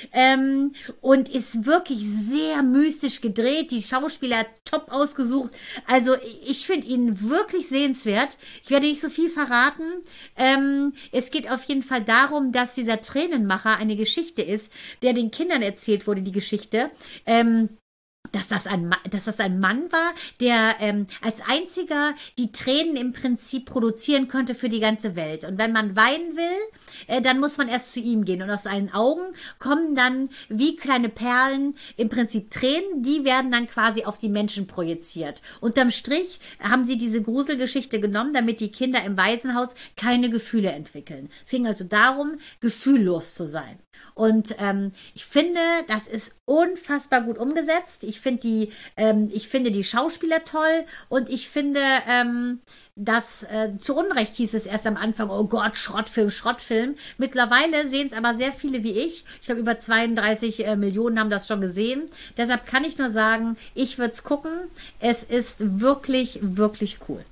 ähm, und ist wirklich sehr mystisch gedreht. Die Schauspieler top ausgesucht. Also ich finde ihn wirklich sehenswert. Ich werde nicht so viel verraten. Ähm, es geht auf jeden Fall darum, dass dieser Tränenmacher eine Geschichte ist, der den Kindern erzählt wurde, die Geschichte. Ähm, dass das ein, Ma- dass das ein Mann war, der ähm, als einziger die Tränen im Prinzip produzieren konnte für die ganze Welt. Und wenn man weinen will, äh, dann muss man erst zu ihm gehen. Und aus seinen Augen kommen dann wie kleine Perlen im Prinzip Tränen, die werden dann quasi auf die Menschen projiziert. Unterm Strich haben sie diese Gruselgeschichte genommen, damit die Kinder im Waisenhaus keine Gefühle entwickeln. Es ging also darum, gefühllos zu sein. Und ähm, ich finde, das ist unfassbar gut umgesetzt. Ich finde die, ähm, ich finde die Schauspieler toll und ich finde, ähm, dass äh, zu Unrecht hieß es erst am Anfang, oh Gott, Schrottfilm, Schrottfilm. Mittlerweile sehen es aber sehr viele wie ich. Ich glaube, über zweiunddreißig äh, Millionen haben das schon gesehen. Deshalb kann ich nur sagen, ich würde es gucken. Es ist wirklich, wirklich cool.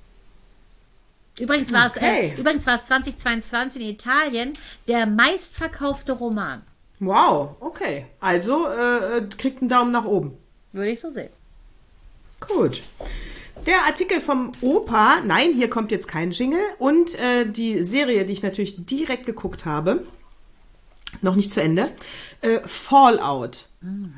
Übrigens war Okay. es äh, übrigens war es zweitausendzweiundzwanzig in Italien der meistverkaufte Roman. Wow, okay. Also äh, kriegt einen Daumen nach oben. Würde ich so sehen. Gut. Der Artikel vom Opa, nein, hier kommt jetzt kein Jingle. Und äh, die Serie, die ich natürlich direkt geguckt habe, noch nicht zu Ende, äh, Fallout. Mm.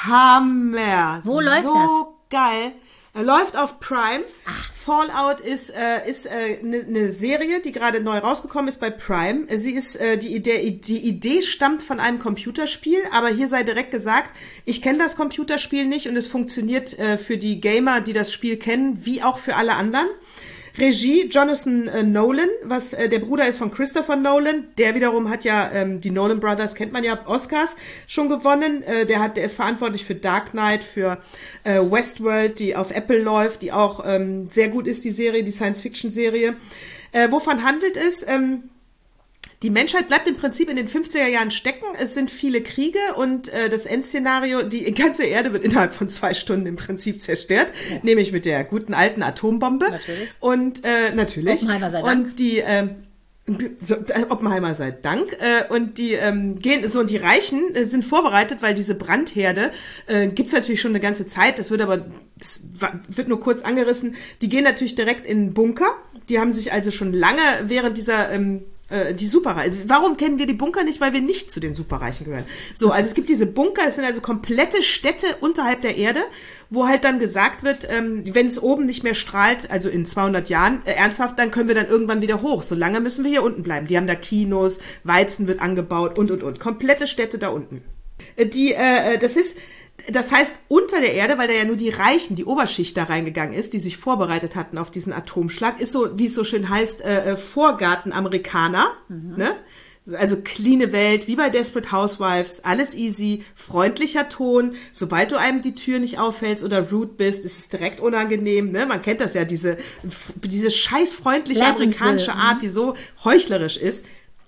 Hammer. Wo läuft so das? So geil. Er läuft auf Prime. Ach. Fallout ist äh, ist äh, ne, ne Serie, die gerade neu rausgekommen ist bei Prime. Sie ist äh, die Idee die Idee stammt von einem Computerspiel, aber hier sei direkt gesagt, ich kenne das Computerspiel nicht und es funktioniert äh, für die Gamer, die das Spiel kennen, wie auch für alle anderen. Regie Jonathan äh, Nolan, was äh, der Bruder ist von Christopher Nolan. Der wiederum hat ja, ähm, die Nolan Brothers kennt man ja, Oscars schon gewonnen. Äh, der hat, der ist verantwortlich für Dark Knight, für äh, Westworld, die auf Apple läuft, die auch ähm, sehr gut ist, die Serie, die Science-Fiction-Serie. Äh, wovon handelt es? Ähm, Die Menschheit bleibt im Prinzip in den fünfziger Jahren stecken. Es sind viele Kriege und äh, das Endszenario, die ganze Erde wird innerhalb von zwei Stunden im Prinzip zerstört, ja. Nämlich mit der guten alten Atombombe. Natürlich. Und äh, natürlich. Oppenheimer sei Dank. Und die äh, so, Oppenheimer sei Dank. Äh, und die ähm, gehen so und die Reichen äh, sind vorbereitet, weil diese Brandherde äh, gibt's natürlich schon eine ganze Zeit. Das wird aber das wird nur kurz angerissen. Die gehen natürlich direkt in den Bunker. Die haben sich also schon lange während dieser ähm, die Superreichen. Warum kennen wir die Bunker nicht? Weil wir nicht zu den Superreichen gehören. So, also es gibt diese Bunker, es sind also komplette Städte unterhalb der Erde, wo halt dann gesagt wird, ähm, wenn es oben nicht mehr strahlt, also in zweihundert Jahren, äh, ernsthaft, dann können wir dann irgendwann wieder hoch. So lange müssen wir hier unten bleiben. Die haben da Kinos, Weizen wird angebaut und, und, und. Komplette Städte da unten. Äh, die, äh, das ist, Das heißt, unter der Erde, weil da ja nur die Reichen, die Oberschicht da reingegangen ist, die sich vorbereitet hatten auf diesen Atomschlag, ist so, wie es so schön heißt, äh, Vorgarten-Amerikaner, mhm. ne? Also cleane Welt, wie bei Desperate Housewives, alles easy, freundlicher Ton. Sobald du einem die Tür nicht aufhältst oder rude bist, ist es direkt unangenehm, ne? Man kennt das ja, diese, diese scheiß freundliche amerikanische Art, die so heuchlerisch ist.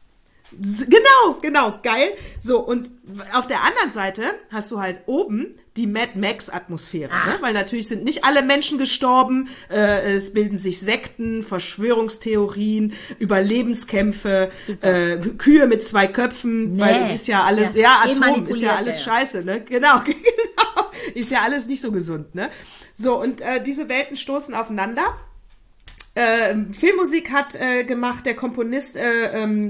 Genau, genau, geil. So, und auf der anderen Seite hast du halt oben die Mad Max-Atmosphäre, ah. ne? Weil natürlich sind nicht alle Menschen gestorben, äh, es bilden sich Sekten, Verschwörungstheorien, Überlebenskämpfe, äh, Kühe mit zwei Köpfen, nee. Weil ist ja alles, ja, ja Atom ist ja alles ja. scheiße, ne? Genau, genau, ist ja alles nicht so gesund, ne? So, und äh, diese Welten stoßen aufeinander. Äh, Filmmusik hat äh, gemacht der Komponist äh, ähm,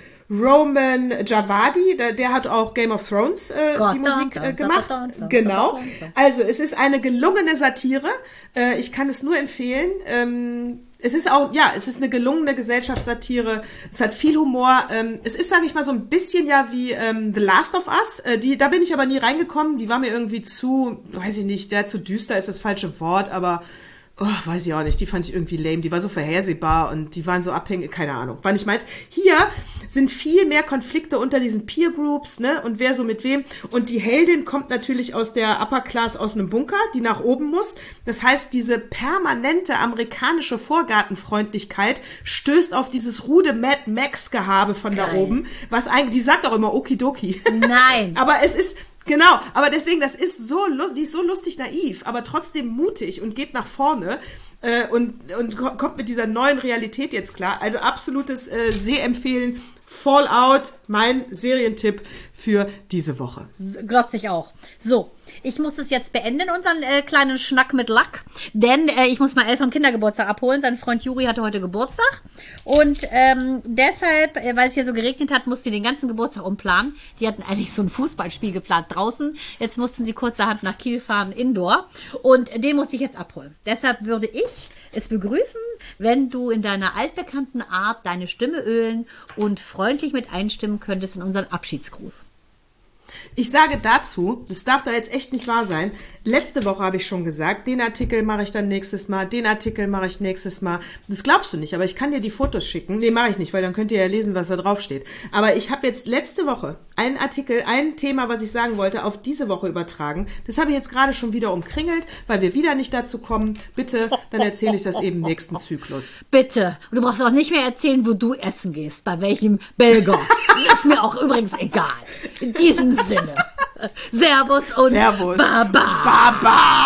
Roman Javadi, der, der hat auch Game of Thrones äh, Gott, die Musik äh, gemacht. Da, da, da, genau. Da, da, da. Also es ist eine gelungene Satire. Äh, ich kann es nur empfehlen. Ähm, es ist auch, ja, es ist eine gelungene Gesellschaftssatire. Es hat viel Humor. Ähm, es ist, sage ich mal, so ein bisschen ja wie ähm, The Last of Us. Äh, die, da bin ich aber nie reingekommen. Die war mir irgendwie zu, weiß ich nicht, der zu düster ist das falsche Wort, aber oh, weiß ich auch nicht, die fand ich irgendwie lame, die war so vorhersehbar und die waren so abhängig, keine Ahnung, war nicht meins. Hier sind viel mehr Konflikte unter diesen Peer Groups, ne, und wer so mit wem. Und die Heldin kommt natürlich aus der Upper Class, aus einem Bunker, die nach oben muss. Das heißt, diese permanente amerikanische Vorgartenfreundlichkeit stößt auf dieses rude Mad Max-Gehabe von Geil. Da oben, was eigentlich, die sagt auch immer Okidoki. Nein. Aber es ist, genau, aber deswegen, das ist so lustig, die ist so lustig naiv, aber trotzdem mutig und geht nach vorne äh, und, und kommt mit dieser neuen Realität jetzt klar. Also absolutes äh, Sehempfehlen. Fallout, mein Serientipp für diese Woche. Glotze ich auch. So, ich muss es jetzt beenden, unseren äh, kleinen Schnack mit Lack, denn äh, ich muss mal Elle vom Kindergeburtstag abholen. Sein Freund Juri hatte heute Geburtstag und ähm, deshalb, äh, weil es hier so geregnet hat, musste sie den ganzen Geburtstag umplanen. Die hatten eigentlich so ein Fußballspiel geplant draußen. Jetzt mussten sie kurzerhand nach Kiel fahren, Indoor, und den musste ich jetzt abholen. Deshalb würde ich es begrüßen, wenn du in deiner altbekannten Art deine Stimme ölen und freundlich mit einstimmen könntest in unseren Abschiedsgruß. Ich sage dazu, das darf da jetzt echt nicht wahr sein, letzte Woche habe ich schon gesagt, den Artikel mache ich dann nächstes Mal, den Artikel mache ich nächstes Mal. Das glaubst du nicht, aber ich kann dir die Fotos schicken. Nee, mache ich nicht, weil dann könnt ihr ja lesen, was da drauf steht. Aber ich habe jetzt letzte Woche einen Artikel, ein Thema, was ich sagen wollte, auf diese Woche übertragen. Das habe ich jetzt gerade schon wieder umkringelt, weil wir wieder nicht dazu kommen. Bitte, dann erzähle ich das eben im nächsten Zyklus. Bitte. Und du brauchst auch nicht mehr erzählen, wo du essen gehst, bei welchem Belger. Ist mir auch übrigens egal. In diesem Sinne. Servus und Servus. Baba. Baba.